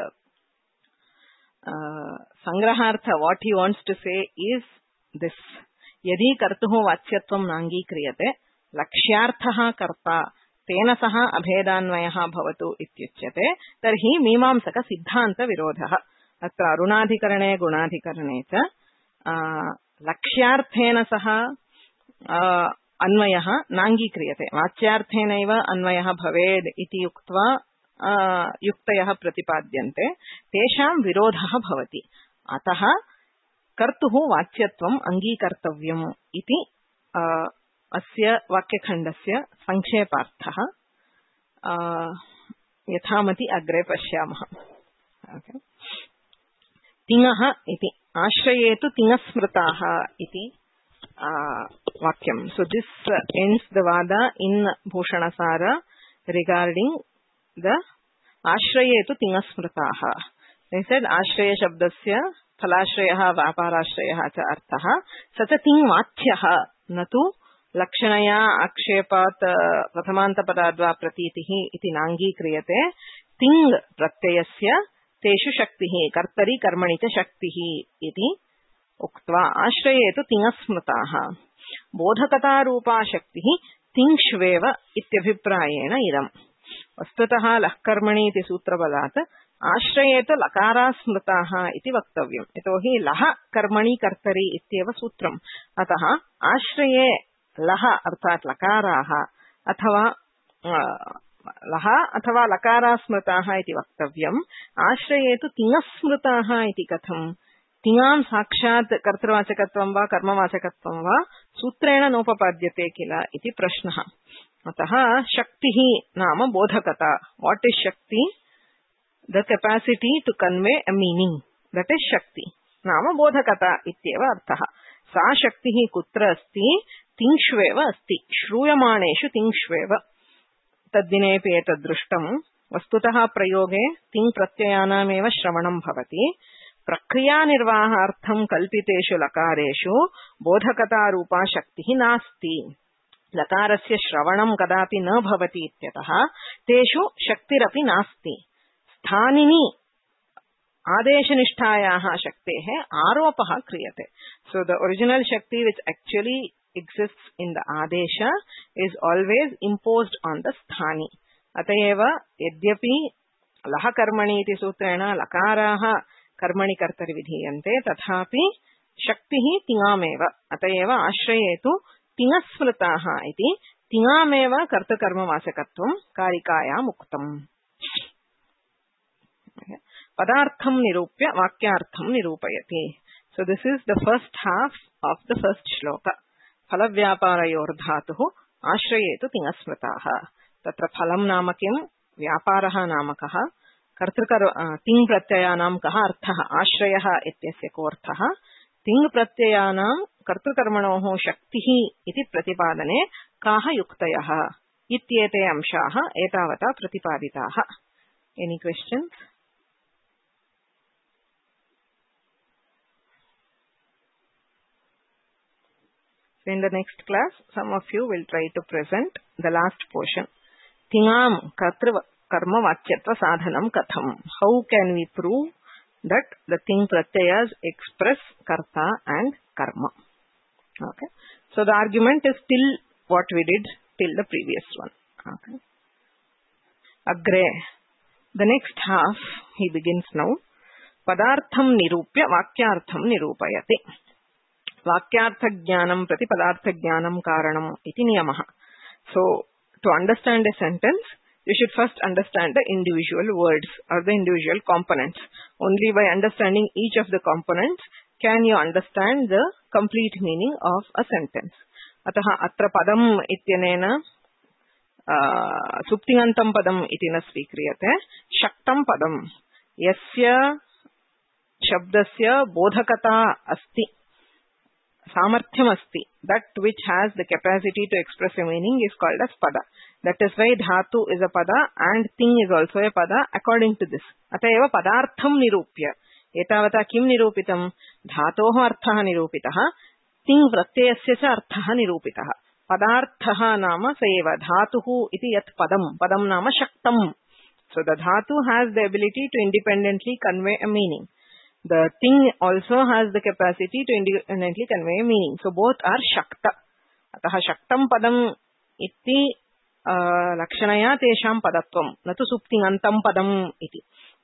uh, Sangrahartha, what he wants to say is this. Yadi kartuho vachyatvam nangi kriyate, lakshyarthaha karta, tena saha abhedanvayaha bhavatu ityuchyate, tarhi mimamsaka siddhanta virodhaha. Atra arunadhikarane gunadhikarane cha uh, lakshyarthena saha uh, अन्वयः नांगी क्रियते वाच्यार्थेनैव अन्वयः भवेद् इति युक्त्वा युक्तयः प्रतिपाद्यन्ते तेषां विरोधः भवति अतः कर्तुः वाच्यत्वम् अङ्गीकर्तव्यम् इति अस्य वाक्यखण्डस्य संक्षेपार्थः यथामति अग्रे पश्यामः तिङः इति आश्रये तु तिङस्मृताः इति Uh, vakyam. So this uh, ends the vada in Bhushanasara regarding the Ashrayetu Tingasmritaha. They said Ashraya Shabdasya Phalashrayaha Vaparashrayaha cha arthaha sacha ting vathyaha natu lakshanaya akshepat prathamanta padadva pratitihi iti nangi kriyate ting pratyayasya teshu shaktihi kartari karmani cha shaktihi iti उक्त्वा आश्रयेतु तिङस्मृताः बोधकतारूपा शक्तिः तिङ्ष्वेव इत्यभिप्रायेण इदम् वस्तुतः लःकर्मणि इति सूत्रबलात् आश्रयेतु लकारास्मृताः इति वक्तव्यम् यतोहि लः कर्मणि कर्तरि इत्येव सूत्रम् अतः आश्रये लः अर्थात् लकाराः अथवा लः अथवा लकारास्मृताः इति वक्तव्यम् आश्रयेतु तिङस्मृताः इति कथम् तिङां साक्षात् कर्तृवाचकत्वं वा कर्मवाचकत्वं वा सूत्रेण नोपपाद्यते किल इति प्रश्नः अतः शक्तिः नाम बोधकता व्हाट इज शक्ति the capacity to convey a meaning that is शक्ति नाम बोधकता इत्येव अर्थः सा शक्तिः कुत्र अस्ति तिङ्ष्वेव अस्ति श्रूयमाणेषु तिङ्ष्वेव तद्दिनेऽपि एतद् दृष्टं वस्तुतः प्रयोगे तिङ् प्रत्ययानामेव श्रवणं भवति प्रक्रिया निर्वाहार्थं कल्पितेषु लकारेषु बोधकता रूपा शक्तिः नास्ति लकारस्य श्रवणं कदापि न भवति इत्यतः तेषु शक्तिरपि नास्ति स्थानिनि आदेशनिष्ठायाः शक्तेः आरोपः क्रियते सो द ओरिजिनल शक्ति which actually exists in the adesha is always imposed on the sthani अतएव यद्यपि लह कर्मणि इति सूत्रेण लकाराः कर्मणि कर्तरि विधीयन्ते तथापि शक्तिः तिङामेव अतएव आश्रयेतु तिङस्मृताः इति तिङामेव कर्तकर्मवाचकत्वं कारिकायाम् उक्तम् पदार्थं निरूप्य वाक्यार्थं निरूपयति so this is the first half of the first श्लोक फलव्यापारयोर्धातुः आश्रयेतु तिङस्मृताः तत्र फलं नाम किं व्यापारः नाम कः कर्तृकर तिङ् प्रत्ययानां कः अर्थः आश्रयः इत्यस्य कोऽर्थः तिङ् प्रत्ययानां कर्तृकर्मणोः शक्तिः इति प्रतिपादने काः युक्तयः इत्येते अंशाः एतावता प्रतिपादिताः any questions in the next class some of you will try to present the last portion तिङां कर्तृ कर्म वाच्यत्व साधनम कथम how can we prove that the thing pratyayas express karta and karma okay so the argument is still what we did till the previous one okay agre the next half he begins now padartham nirupya vakyartham nirupayati vakyartha jnanam prati padartha jnanam karanam iti niyamah so to understand a sentence you should first understand the individual words or the individual components. Only by understanding each of the components can you understand the complete meaning of a sentence. Ataha atra padam ityanena suptingantam padam iti na svikriyate shaktam padam yasya shabdasya bodhakata asti samarthyam asti that which has the capacity to express a meaning is called as pada. That is why dhatu is a pada and ting is also a pada according to this. Atayeva padartham nirupya. Etavata kim nirupitam? Dhatoh arthah nirupitah. Ting pratyayasya cha arthah nirupitah. Padarthah nama sayeva dhatuhu iti yat padam. Padam nama shaktam. So the dhatu has the ability to independently convey a meaning. The thing also has the capacity to independently convey a meaning. So both are shakta. Ataha shaktam padam iti lakshanaya tesham padatvam. Natu suptingantam padam iti.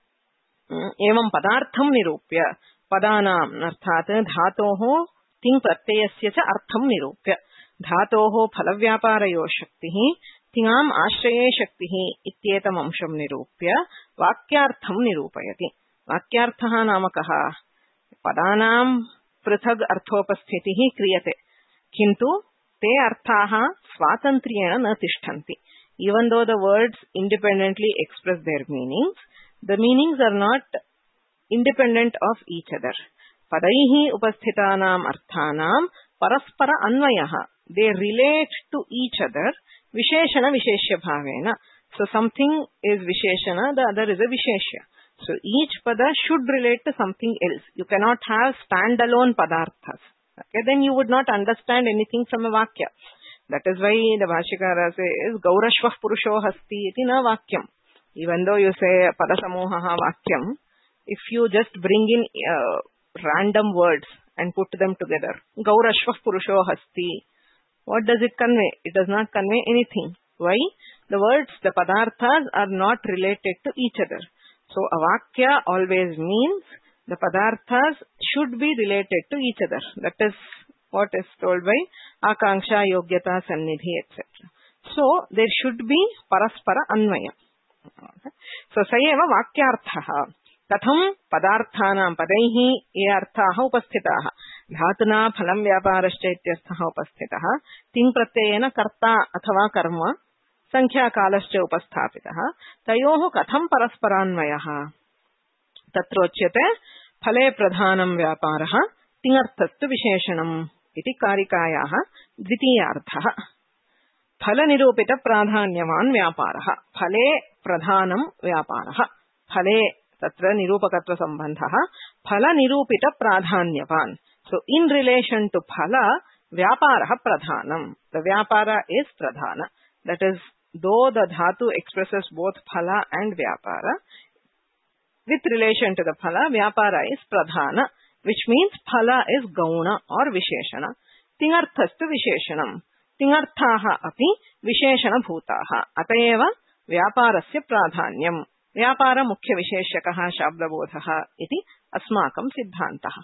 Evam padartham nirupya. Padanam arthat dhatoho ting pratyayasya cha artham nirupya. Dhatoho phalavyaparayo shaktihi. Tingam ashraye shaktihi ityetam amsham nirupya. Vakyartham nirupayati. Vakyarthaha namakaha. Padanam prithag arthopasthitihi kriyate. Kintu te arthaha swatantriyena na tishtanti. Even though the words independently express their meanings, the meanings are not independent of each other. Padaihi upasthitanam arthanam paraspara anvayaha. They relate to each other. Visheshana visheshya bhavena. So something is visheshana, the other is a visheshya. So each pada should relate to something else. You cannot have standalone padarthas. Okay, then you would not understand anything from a vakya. That is why the Bhashikara says, Gaurashvah Purusho Hasti iti na vakyam. Even though you say Padasamohaha vakyam, if you just bring in uh, random words and put them together, Gaurashvah Purusho Hasti, what does it convey? It does not convey anything. Why? The words, the padarthas are not related to each other. So a vakya always means the padarthas should be related to each other. That is what is told by Akanksha, Yogyata, Sannidhi, et cetera. So there should be paraspara anvaya. So sayeva vakyarthaha. Katham padarthanam padaihi ye arthaha upasthitaha. Dhatuna phalam vyaparascha ityarthaha upasthitaha. Ting pratyayena karta athava karma. Sankhya kalascha upasthapitaha. Tayoho katham parasparanvayaha. Tatrochyate phale pradhanam vyaparaha. Tingarthastu visheshanam. Iti karikayaha dvitiyarthaha. Phala nirupita pradhanyavan vyaparaha. Phale pradhanam vyaparaha. Phale tatra nirupakatva sambandhaha. Phala nirupita pradhanyavan. So in relation to phala, vyaparaha pradhanam. The vyapara is pradhana. That is, though the dhatu expresses both phala and vyapara, with relation to the phala, vyapara is pradhana, which means phala is gauna or visheshana. Tingarthastu visheshanam. Tingarthaha api visheshana bhutaha. Atayeva vyaparasya pradhanyam. Vyapara mukhya visheshakaha shabdabodhaha iti asmakam siddhantaha.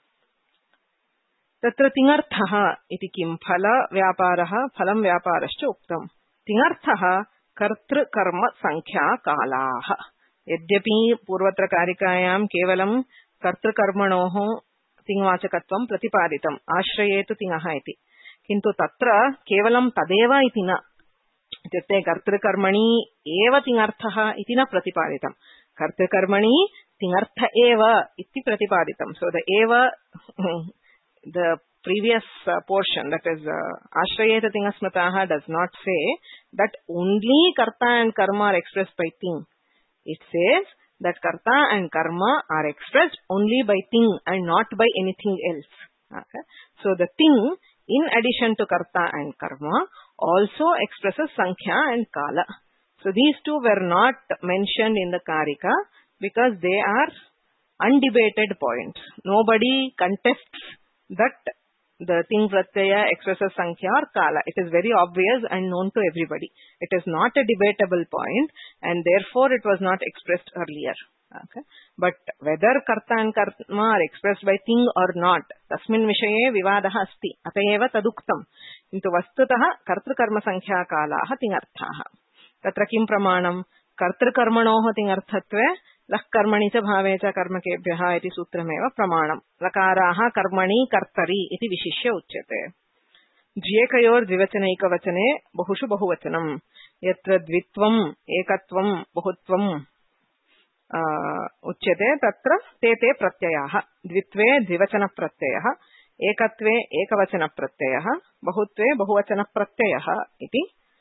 Tatra tingarthaha iti kim phala vyaparaha phalam vyaparascha uktam. Tingarthaha kartru karma sankhya kalaha. Yadyapi purvatra karikayam kevalam kartru karmanoho tingvachakatvam pratipaditam. Ashrayetu tingaha iti. Kintu tatra kevalam tadeva iti na. Ityate kartru karmani eva tingarthaha iti na pratipaditam. Kartru karmani tingartha eva iti pratipaditam. So the eva, the previous uh, portion, that is uh, ashrayeta tingasmataha, does not say that only karta and karma are expressed by ting. It says that karta and karma are expressed only by ting and not by anything else. Okay? So the ting, in addition to karta and karma, also expresses sankhya and kala. So these two were not mentioned in the karika because they are undebated points. Nobody contests that the ting pratyaya expresses sankhya or kala. It is very obvious and known to everybody. It is not a debatable point and therefore it was not expressed earlier. Okay? But whether karta and karma are expressed by ting or not, tasmin vishaye vivadaha asti. Atayeva taduktam. Into vastutaha kartru karma sankhya kalaha tingarthaha. Tatra kim pramanam? Kartru karmanoho tingarthatve lak karmani cha bhave cha karmakebhyaha iti sutrameva pramanam. Lakaraha karmani kartari iti vishishya uchyate. Jyekayor dvivachanaika vachane bahushu bahuvachanam. Yatra dvitvam ekatvam bahutvam uchyate tatra te te pratyayaha. Dvitve dvivachana pratyayaha. Ekatve ekavachana pratyayaha. Bahutve bahuvachana pratyayaha iti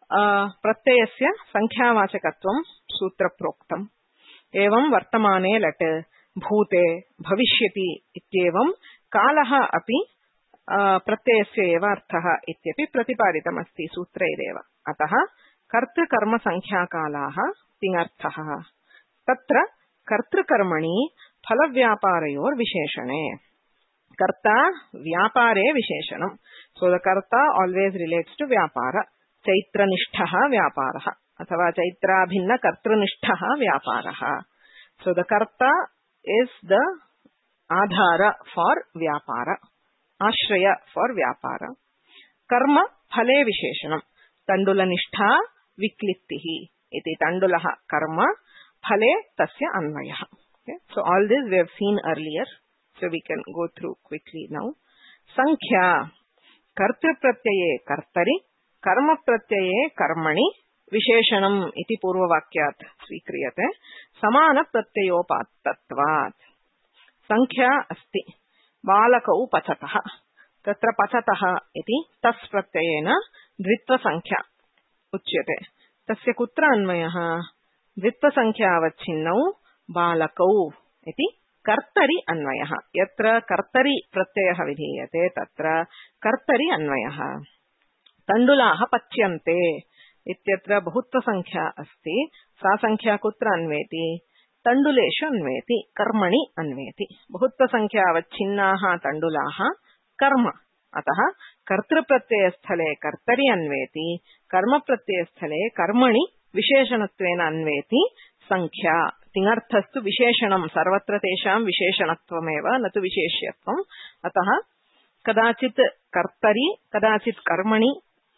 प्रत्ययस्य संख्यावाचकत्वं सूत्रप्रोक्तम्। एवं वर्तमाने लट्, भूते, भविष्यति इत्येवं कालः अपि प्रत्ययस्य एव अर्थः इत्यपि प्रतिपादितमस्ति सूत्रैरेव। अतः कर्तृकर्मसंख्याकालाः तिङर्थः। तत्र कर्तृकर्मणि फलव्यापारयोर्विशेषणे कर्ता व्यापारे विशेषणम्। सो द कर्ता ऑलवेज रिलेट्स टू व्यापार। चैत्रनिष्ठः व्यापारः अथवा चैत्राभिन्न कर्तृनिष्ठः व्यापारः। सो द कर्ता इज द आधार फॉर व्यापार, आश्रय फॉर व्यापार। कर्म फले विशेषणम्। तण्डुलनिष्ठा विक्लिप्तिः इति तण्डुलः कर्म, फले तस्य अन्वयः। So all this we have seen earlier, so we can go through quickly now. संख्या कर्तृ प्रत्यये कर्तरि, कर्म प्रत्यये कर्मणि विशेषणम् इति पूर्ववाक्यात् स्वीक्रियते। समान प्रत्ययोपात्तत्वात्। संख्या अस्ति, बालकौ पचतः, तत्र पचतः इति तस् प्रत्ययेन द्वित्वसंख्या उच्यते। तस्य कुत्र अन्वयः? द्वित्वसंख्यावच्छिन्नौ बालकौ इति कर्तरि अन्वयः। यत्र कर्तरि प्रत्ययः विधीयते तत्र कर्तरि अन्वयः। तण्डुलाः पच्यन्ते इत्यत्र बहुत्वसंख्या अस्ति, सा संख्या कुत्र अन्वेति? तण्डुलेषु अन्वेति, कर्मणि अन्वेति। बहुत्वसंख्यावच्छिन्नाः तण्डुलाः कर्म, अतः कर्तृप्रत्ययस्थले कर्तरि अन्वेति, कर्मप्रत्ययस्थले कर्मणि विशेषणत्वेन अन्वेति संख्या। तिङर्थस्तु विशेषणं, सर्वत्र तेषां विशेषणत्वमेव न तु विशेष्यत्वम्। अतः कदाचित् कर्तरि कदाचित् कर्मणि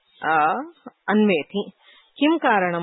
अन्वेति। किं कारणं?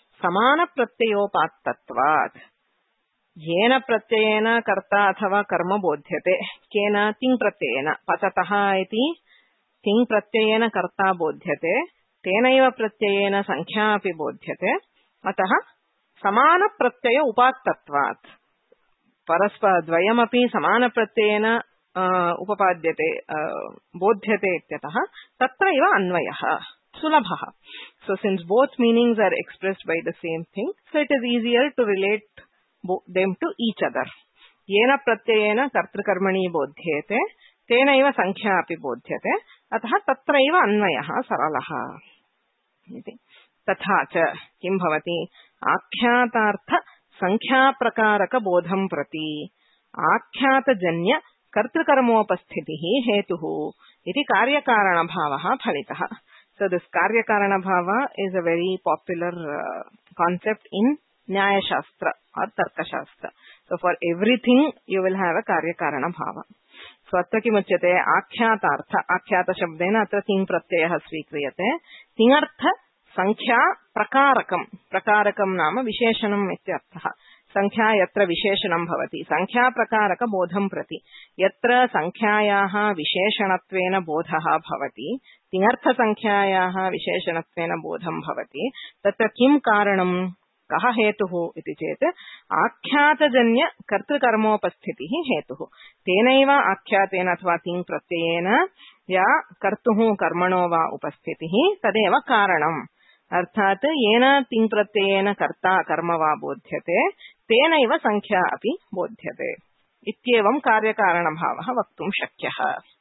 समानप्रत्ययोपात्तत्वात्। येन प्रत्ययेन कर्ता अथवा कर्म बोध्यते, केन? तिङ् प्रत्ययेन। पचतः इति तिङ् प्रत्ययेन कर्ता बोध्यते, तेनैव प्रत्ययेन संख्या अपि बोध्यते। अतः समान प्रत्यय उपात्तत्वात्। परस्पर द्वयमपि समान प्रत्ययेन उपपाद्यते, बोध्यते इत्यतः तत्रैव अन्वयः सुलभः। So since both meanings are expressed by the same thing, so it is easier to relate them to each other. येन प्रत्ययेन कर्तृकर्मणि बोध्यते, तेनैव संख्या अपि बोध्यते, अतः तत्रैव अन्वयः सरलः इति। तथा च किं भवति? आख्यातार्थ संख्याप्रकारक बोधं प्रति आख्यातजन्य कर्तृकर्मोपस्थितिः हेतुः इति कार्यकारणभावः फलितः। So this कार्यकारणभाव is a very popular uh, concept in न्याय शास्त्र और तर्कशास्त्र. So for everything you will have a कार्यकारणभाव. So अत्र किमुच्यते? आख्यातार्थ, आख्यात शब्देन अत्र तिङ् प्रत्ययः स्वीक्रियते। तिङर्थ संख्या प्रकारकम्, प्रकारकम् नाम विशेषणम् इत्यर्थः। संख्या यत्र विशेषणं भवति, संख्या प्रकारक बोधं प्रति, यत्र संख्यायाः विशेषणत्वेन बोधः भवति, तिङर्थ संख्यायाः विशेषणत्वेन बोधं भवति, तत्र किं कारणं? कः हेतुः इति चेत् आख्यातजन्य कर्तृकर्मोपस्थितिः हेतुः। तेनैव आख्यातेन अथवा तिङ् प्रत्ययेन या कर्तुः कर्मणो वा उपस्थितिः तदेव कारणम्। अर्थात् येन तिङ् प्रत्ययेन कर्ता कर्म वा बोध्यते, तेनैव संख्या अपि बोध्यते इत्येवं कार्यकारणभावः वक्तुं शक्यः।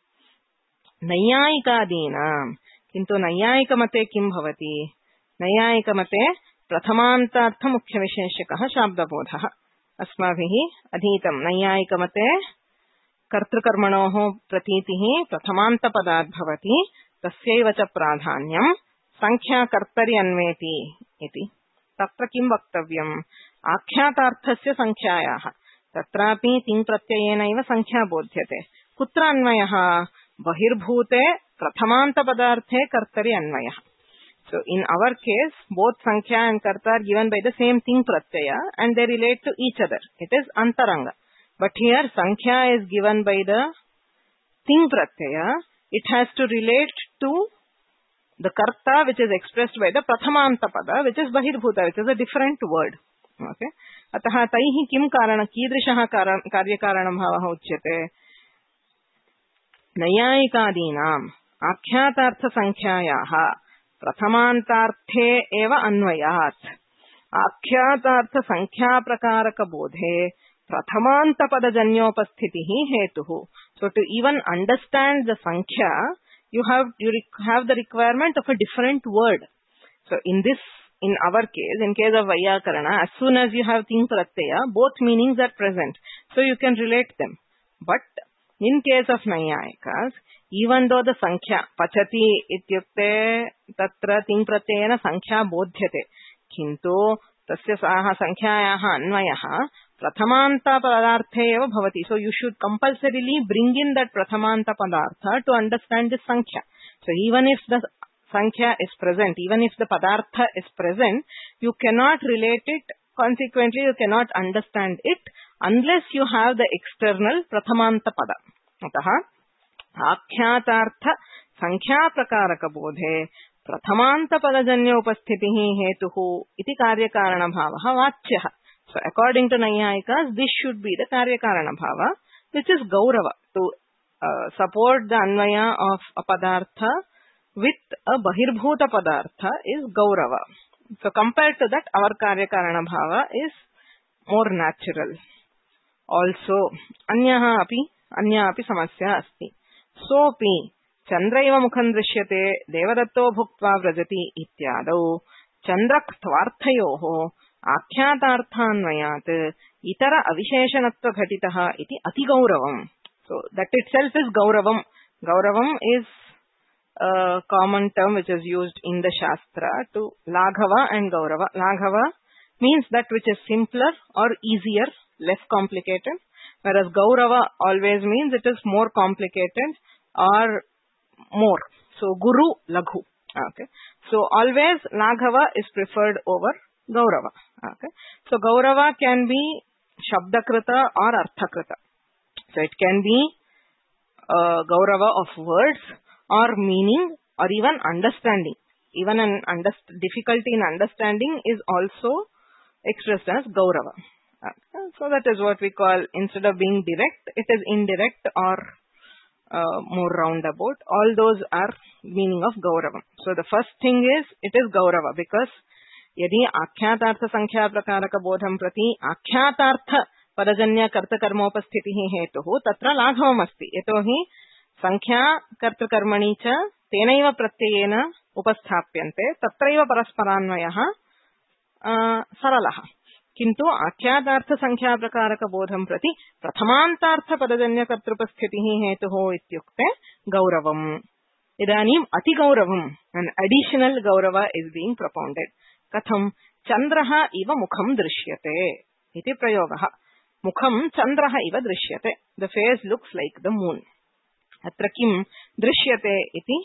नैयायिकादीनां किन्तु नैयायिकमते किं भवति? नैयायिकमते प्रथमान्तार्थ मुख्यविशेष्यकः शाब्दबोधः अस्माभिः अधीतं। नैयायिकमते कर्तृकर्मणोः प्रतीतिः प्रथमान्तपदात् भवति, तस्यैव च प्राधान्यं संख्या कर्तरि अन्वेति इति। तत्र किं वक्तव्यम्? आख्यातार्थस्य संख्यायाः, तत्रापि तिङ् प्रत्ययेनैव संख्या बोध्यते। कुत्र अन्वयः? बहिर्भूते प्रथमान्तपदार्थे कर्तरि अन्वयः। So in our case, both sankhya and karta are given by the same thing pratyaya and they relate to each other. It is antaranga. But here sankhya is given by the thing pratyaya. It has to relate to the karta which is expressed by the prathamanta pada, which is bahirbhuta, which is a different word. Okay. अतः तैः किं कारण कीदृशः कार्यकारणभावः उच्यते? नैयायिकादीनाम् आख्यातार्थसंख्यायाः प्रथमान्तार्थे एव अन्वयात् आख्यातार्थ संख्या प्रकारक बोधे प्रथमान्तपदजन्योपस्थितिः हेतुः. So to even understand the sankhya, you have you have the requirement of a different word. So in this, in our case, in case of Vaiyakarana, as soon as you have ting pratyaya, both meanings are present, so you can relate them. But in case of Naiyayikas, even though the sankhya pachati ityukte tatra ting pratyayena sankhya bodhyate, किंतु तस्य साह संख्यायाः अन्वयः प्रथमान्त पदार्थे एव भवति. So you should compulsorily bring in that pratamanta padartha to understand this sankhya. So even if the sankhya is present, even if the padartha is present, you cannot relate it. Consequently, you cannot understand it unless you have the external pratamanta pada. Ataha आख्यातार्थ संख्या प्रकारक बोधे प्रथमांत पदजन्य उपस्थितिः हेतुः इति कार्यकारण भावः वाच्यः. So according to Naiyayikas, this should be the karyakarana bhava, which is gaurava, to uh, support the anvaya of a padartha with a bahirbhuta padartha is gaurava. So compared to that, our karyakarana bhava is more natural. Also, anyaha api anya api samasya asti. Sopi chandraiva mukham drishyate devadatto bhuktva vrajati ityadau chandraktvarthayoho आख्यातार्थान्वयात् इतर अविशेषणत्व घटितः इति अतिगौरवम्. So that itself is gauravam. Gauravam is a common term which is used in the Shastra to Laghava and Gaurava. Laghava means that which is simpler or easier, less complicated, whereas Gaurava always means it is more complicated or more. So Guru, Laghu. Okay. So always Laghava is preferred over Gaurava. Okay. So Gaurava can be Shabdakrita or Arthakrita. So it can be uh, Gaurava of words or meaning or even understanding. Even an underst difficulty in understanding is also expressed as Gaurava. Okay. So that is what we call, instead of being direct, it is indirect or uh, more roundabout. All those are meaning of Gaurava. So the first thing is, it is Gaurava because यदि आख्यातार्थ संख्या प्रकारक बोधं प्रति आख्यातार्थ पदजन्य कर्तकर्मोपस्थितिः हेतुः तत्र लाघवम् अस्ति. यतोहि संख्या कर्तकर्मणि च तेनैव प्रत्ययेन उपस्थाप्यन्ते, तत्रैव परस्परान्वयः सरलः. किन्तु आख्यातार्थ संख्या प्रकारक बोधं प्रति प्रथमान्तार्थ पदजन्य कर्तृपस्थितिः हेतुः इत्युक्ते गौरवम्. इदानीम् अतिगौरवम्, an additional gaurava is being propounded. कथं चन्द्रः इव मुखं दृश्यते इति प्रयोगः. मुखं चन्द्रः इव दृश्यते. The face looks like the moon. अत्र किं दृश्यते इति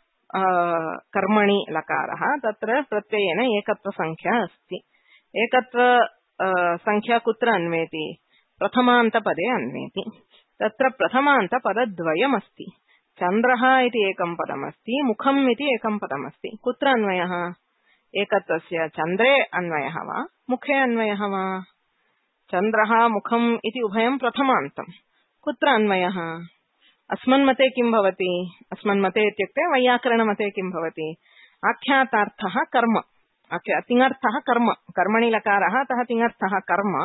कर्मणि लकारः, तत्र प्रत्ययेन एकत्व संख्या अस्ति. एकत्व संख्या कुत्र अन्वेति? प्रथमान्तपदे अन्वेति. तत्र प्रथमान्तपदद्वयम् अस्ति. चन्द्रः इति एकं पदमस्ति, मुखम् इति एकं पदमस्ति. कुत्र अन्वयः? एकत्वस्य चन्द्रे अन्वयः वा मुखे अन्वयः वा? चन्द्रः मुखम् इति उभयं प्रथमान्तम्. कुत्र अन्वयः? अस्मन्मते किं भवति? अस्मन्मते इत्युक्ते वैयाकरणमते किं भवति? आख्यातार्थः कर्म, तिङर्थः कर्म, कर्मणि लकारः, अतः तिङर्थः कर्म,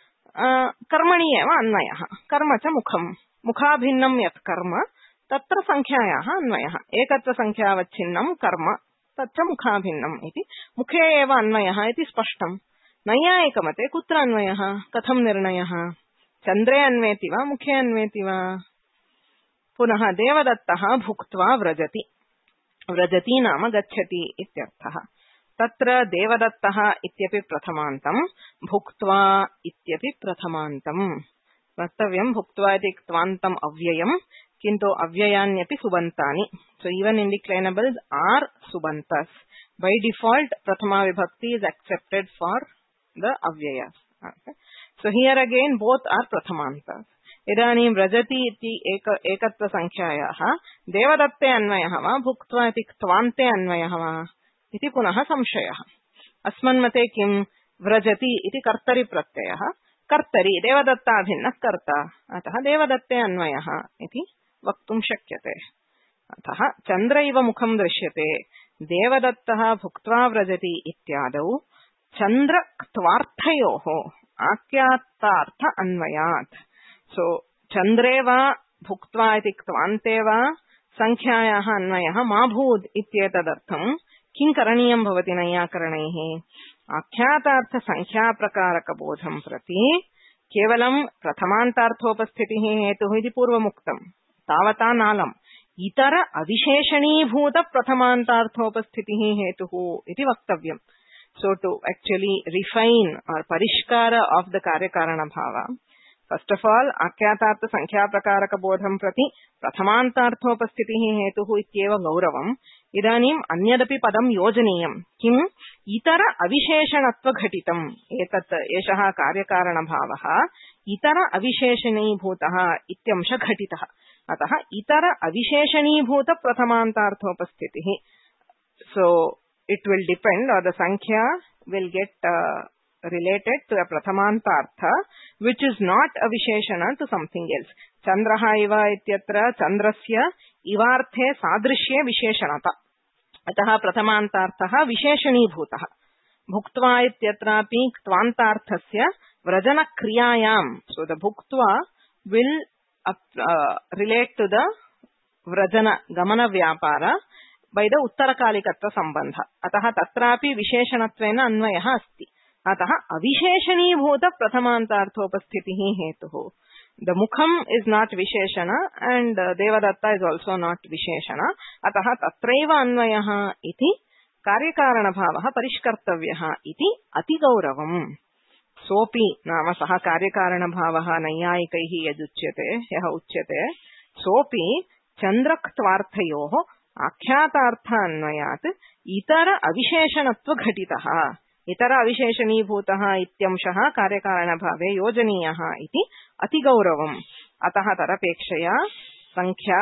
कर्मणि एव अन्वयः. कर्म च मुखम्. मुखाभिन्नं यत् कर्म तत्र संख्यायाः अन्वयः. एकत्वसंख्यावच्छिन्नं कर्म तत्र मुखाभिन्नम् इति मुखे एव अन्वयः इति स्पष्टम्. नैयायिकमते कुत्र अन्वयः? कथं निर्णयः? चन्द्रे अन्वेति वा मुखे अन्वेति वा? पुनः देवदत्तः भुक्त्वा व्रजति. व्रजति नाम गच्छति इत्यर्थः. तत्र देवदत्तः इत्यपि प्रथमान्तम्, भुक्त्वा इत्यपि प्रथमान्तम्. वक्तव्यं भुक्त्वा इति क्त्वान्तम् अव्ययम्, किन्तु अव्ययान्यपि सुबन्तानि. So even indeclinables are subantas. By default, prathama vibhakti is accepted for the avyayas. Okay. So here again both are prathamantas. Idanim vrajati iti ekatva sankhyayaः devadatte अन्वयः वा भुक्त्वा इति क्त्वान्ते अन्वयः वा इति पुनः संशयः. अस्मन्मते किं? व्रजति इति कर्तरि प्रत्ययः. कर्तरि देवदत्ताभिन्नः कर्ता, अतः देवदत्ते अन्वयः इति वक्तुं शक्यते. अतः चन्द्र इव मुखं दृश्यते. देवदत्तः भुक्त्वा व्रजति इत्यादौ चन्द्रक्त्वार्थयोः आख्यातार्थ अन्वयात्. सो चन्द्रे वा भुक्त्वा इति क्त्वान्ते वा संख्यायाः अन्वयः मा भूद् इत्येतदर्थं किं करणीयं भवति नैयाकरणैः? आख्यातार्थ संख्याप्रकारकबोधं प्रति केवलं प्रथमान्तार्थोपस्थितिः हेतुः इति पूर्वमुक्तम्, तावता नालम्. इतर अविशेषणीभूत प्रथमान्तार्थोपस्थितिः हेतुः इति वक्तव्यम्. So to actually refine or parishkara of the karyakarana bhava, first of all, akyatartha sankhya prakaraka bodham prati prathamantarthopasthitihi hetuhu ityeva gauravam. Idanim anyadapi padam yojaniyam. Kim itara avisheshanatva ghatitam. Etat eshaha karyakarana bhavaha itara avisheshanibhutaha ityamsha ghatitaha. Ataha itara avisheshanibhuta prathamantarthopasthitihi. So it will depend, or the sankhya will get uh, related to a prathamantartha which is not a visheshana to something else. Chandraha iva ityatra chandrasya ivarthe sadrishye visheshanata. Ataha prathamantartha visheshanibhutah. Bhuktva ityatrapi ktvantarthasya vrajana kriyayam. So the bhuktva will uh, uh, relate to the vrajana gamana vyapara by the उत्तरकालिकत्व संबंध. अतः तत्रापि विशेषणत्वेन अन्वयः अस्ति. अतः अविशेषणीभूत प्रथमान्तार्थोपस्थितिः हेतुः. The mukham is not visheshana and Devadatta is also not visheshana. अतः तत्रैव अन्वयः इति कार्यकारणभावः परिष्कर्तव्यः इति अतिगौरवम्. सोऽपि नाम सः कार्यकारणभावः नैयायिकैः यदुच्यते, यः उच्यते, सोऽपि चन्द्रक्त्वार्थयोः आख्यातार्थान्वयात् इतर अविशेषणत्व घटितः. इतर अविशेषणीभूतः इत्यंशः कार्यकारणभावे योजनीयः इति अतिगौरवम्. अतः तदपेक्षया संख्या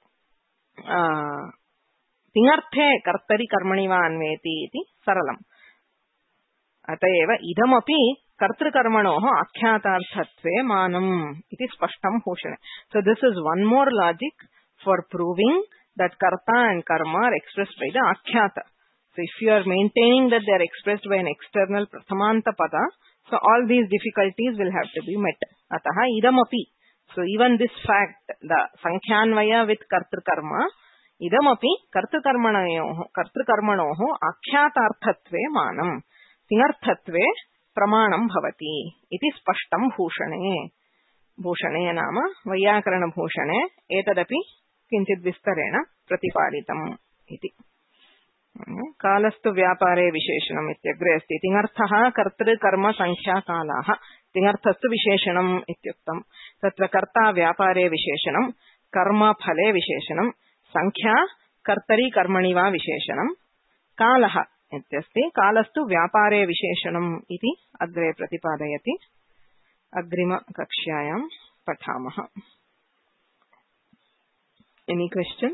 तिङर्थे कर्तरि कर्मणि वा अन्वेति इति सरलम्. अतएव इदमपि कर्तृकर्मणोः आख्यातार्थत्वे मानम् इति स्पष्टं भूषणे. So this is one more logic for proving that karta and karma are expressed by the akhyata. So if you are maintaining that they are expressed by an external prathamanta pada, so all these difficulties will have to be met. Ataha idamapi. So even this fact, the sankhyanvaya with kartrukarma, idamapi kartrukarmanoho kartrukarmanoho akhyatarthatve manam tinarthatve pramanam bhavati iti spashtam bhushane. Bhushane nama vayyakarana bhushane etadapi किंचित विस्तरेण प्रतिपादितम् इति. कालस्तु व्यापारे विशेषणम् इत्यग्रे अस्ति. तिङर्थः कर्तृ कर्म संख्या कालाः. तिङर्थस्तु विशेषणम् इत्युक्तम्. तत्र कर्ता व्यापारे विशेषणम्, कर्म फले विशेषणम्, संख्या कर्तरि कर्मणि वा विशेषणम्, कालः इत्यस्ति. कालस्तु व्यापारे विशेषणम् इति अग्रे प्रतिपादयति. अग्रिमकक्ष्यायां पठामः. Any questions?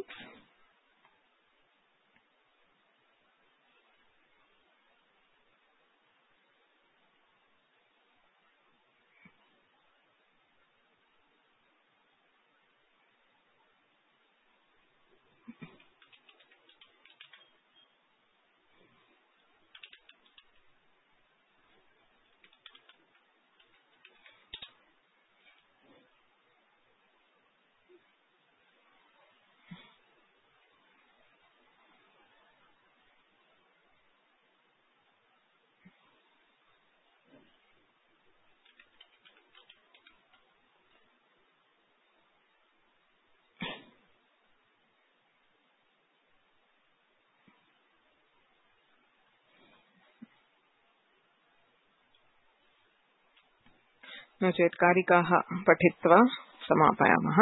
नो चेत् कारिकाः पठित्वा समापयामः.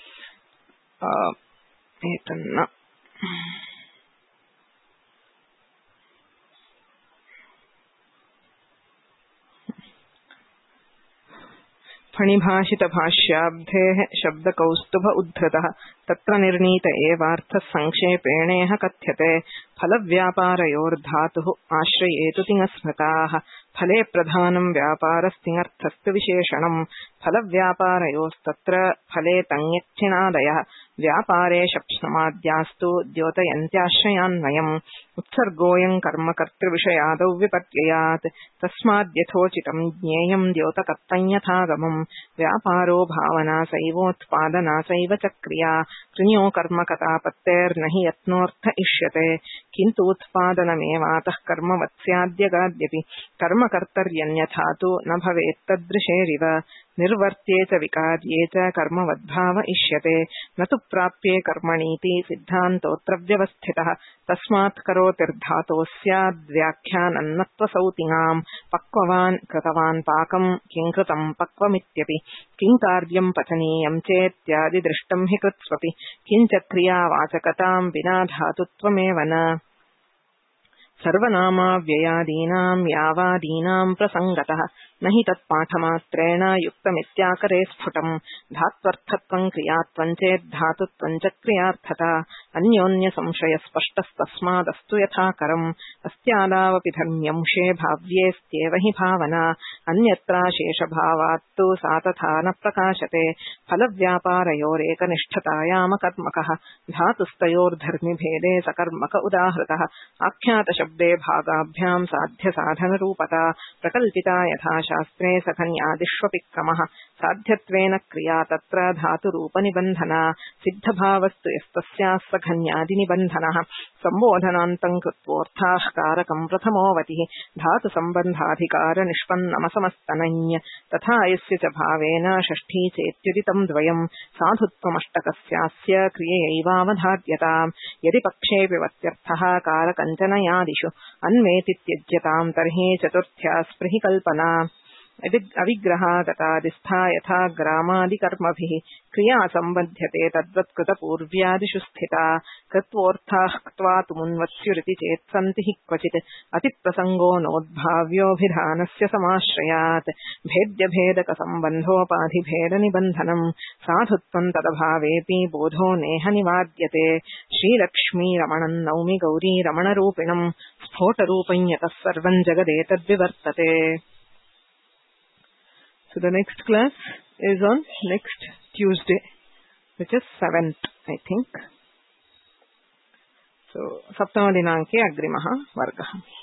एतन्न फणिभाषितभाष्याब्धेः शब्दकौस्तुभ उद्धृतः तत्र निर्णीत एवार्थः संक्षेपेणेह कथ्यते. फलव्यापारयोर्धातुः आश्रयेतु तिङस्मृताः. फले प्रधानं व्यापारस्तिङर्थस्तु विशेषणम्. फलव्यापारयोस्तत्र फले तङ्यच्छिणादयः व्यापारे शप्ष्णमाद्यास्तु द्योतयन्त्याश्रयान्वयम् उत्सर्गोऽयम् कर्मकर्तृविषयादौ विपर्ययात् तस्माद्यथोचितम् ज्ञेयम् द्योतकर्तम् यथागमम् व्यापारो भावना सैवोत्पादना सैव च क्रिया कृण्यो कर्मकतापत्तेर्न हि यत्नोऽर्थ इष्यते किन्तु उत्पादनमेवातः कर्मवत् स्याद्यगाद्यपि कर्मकर्तर्यन्यथा तु न भवेत्तदृशेरिव निर्वर्त्ये च विकार्ये च कर्मवद्भाव इष्यते न तु प्राप्ये कर्मणीति सिद्धान्तोऽत्र व्यवस्थितः तस्मात् करोतिर्धातोः स्याद्व्याख्यानन्नत्वसौतिनाम् पक्ववान् कृतवान् पाकम् किं कृतम् पक्वमित्यपि किं कार्यम् पचनीयम् चेत्यादिदृष्टम् हि कृत्स्वपि किञ्च क्रियावाचकताम् विना धातुत्वमेव न सर्वनामाव्ययादीनाम् यावादीनाम् प्रसङ्गतः न हि तत्पाठमात्रेण युक्तमित्याकरे स्फुटम् धात्वर्थत्वम् क्रियात्वम् चेद्धातुत्वम् च क्रियार्थता अन्योन्यसंशयस्पष्टस्तस्मादस्तु यथाकरम् अस्त्यादावपि धर्म्यंशे भाव्येऽस्त्येव हि भावना अन्यत्राशेषभावात्तु सा तथा न प्रकाशते फलव्यापारयोरेकनिष्ठतायामकर्मकः धातुस्तयोर्धर्मिभेदे सकर्मक उदाहृतः आख्यातशब्दे भागाभ्याम् साध्यसाधनरूपता प्रकल्पिता यथा शास्त्रे सखन्यादिष्वपि क्रमः साध्यत्वेन क्रिया तत्र धातुरूपनिबन्धना सिद्धभावस्तु यस्तस्याः सखन्यादिनिबन्धनः सम्बोधनान्तम् कृत्वोऽर्थाः कारकम् प्रथमोऽवतिः धातुसम्बन्धाधिकारनिष्पन्नमसमस्तनञ् तथा यस्य च भावेन षष्ठी चेत्युदितम् द्वयम् साधुत्वमष्टकस्यास्य क्रियैवावधार्यताम् यदि पक्षेऽपि वत्यर्थः कारकञ्चनयादिषु अन्वेति त्यज्यताम् तर्हि चतुर्थ्या स्पृहि कल्पना अविग्रहागतादिस्था यथा ग्रामादिकर्मभिः क्रिया सम्बध्यते तद्वत्कृतपूर्व्यादिषु स्थिता कृत्वोऽर्थाः क्त्वा तुमुन्वत्स्युरिति चेत् सन्ति हि क्वचित् अतिप्रसङ्गो नोद्भाव्योऽभिधानस्य समाश्रयात् भेद्यभेदकसम्बन्धोपाधिभेदनिबन्धनम् साधुत्वम् तदभावेऽपि बोधो नेह निवाद्यते श्रीलक्ष्मीरमणम् नौमि गौरीरमणरूपिणम् स्फोटरूपम् यतः सर्वम् जगदेतद्विवर्तते. So the next class is on next Tuesday, which is seventh, I think. So, Saptama Dinanke Agrimaha Vargaha.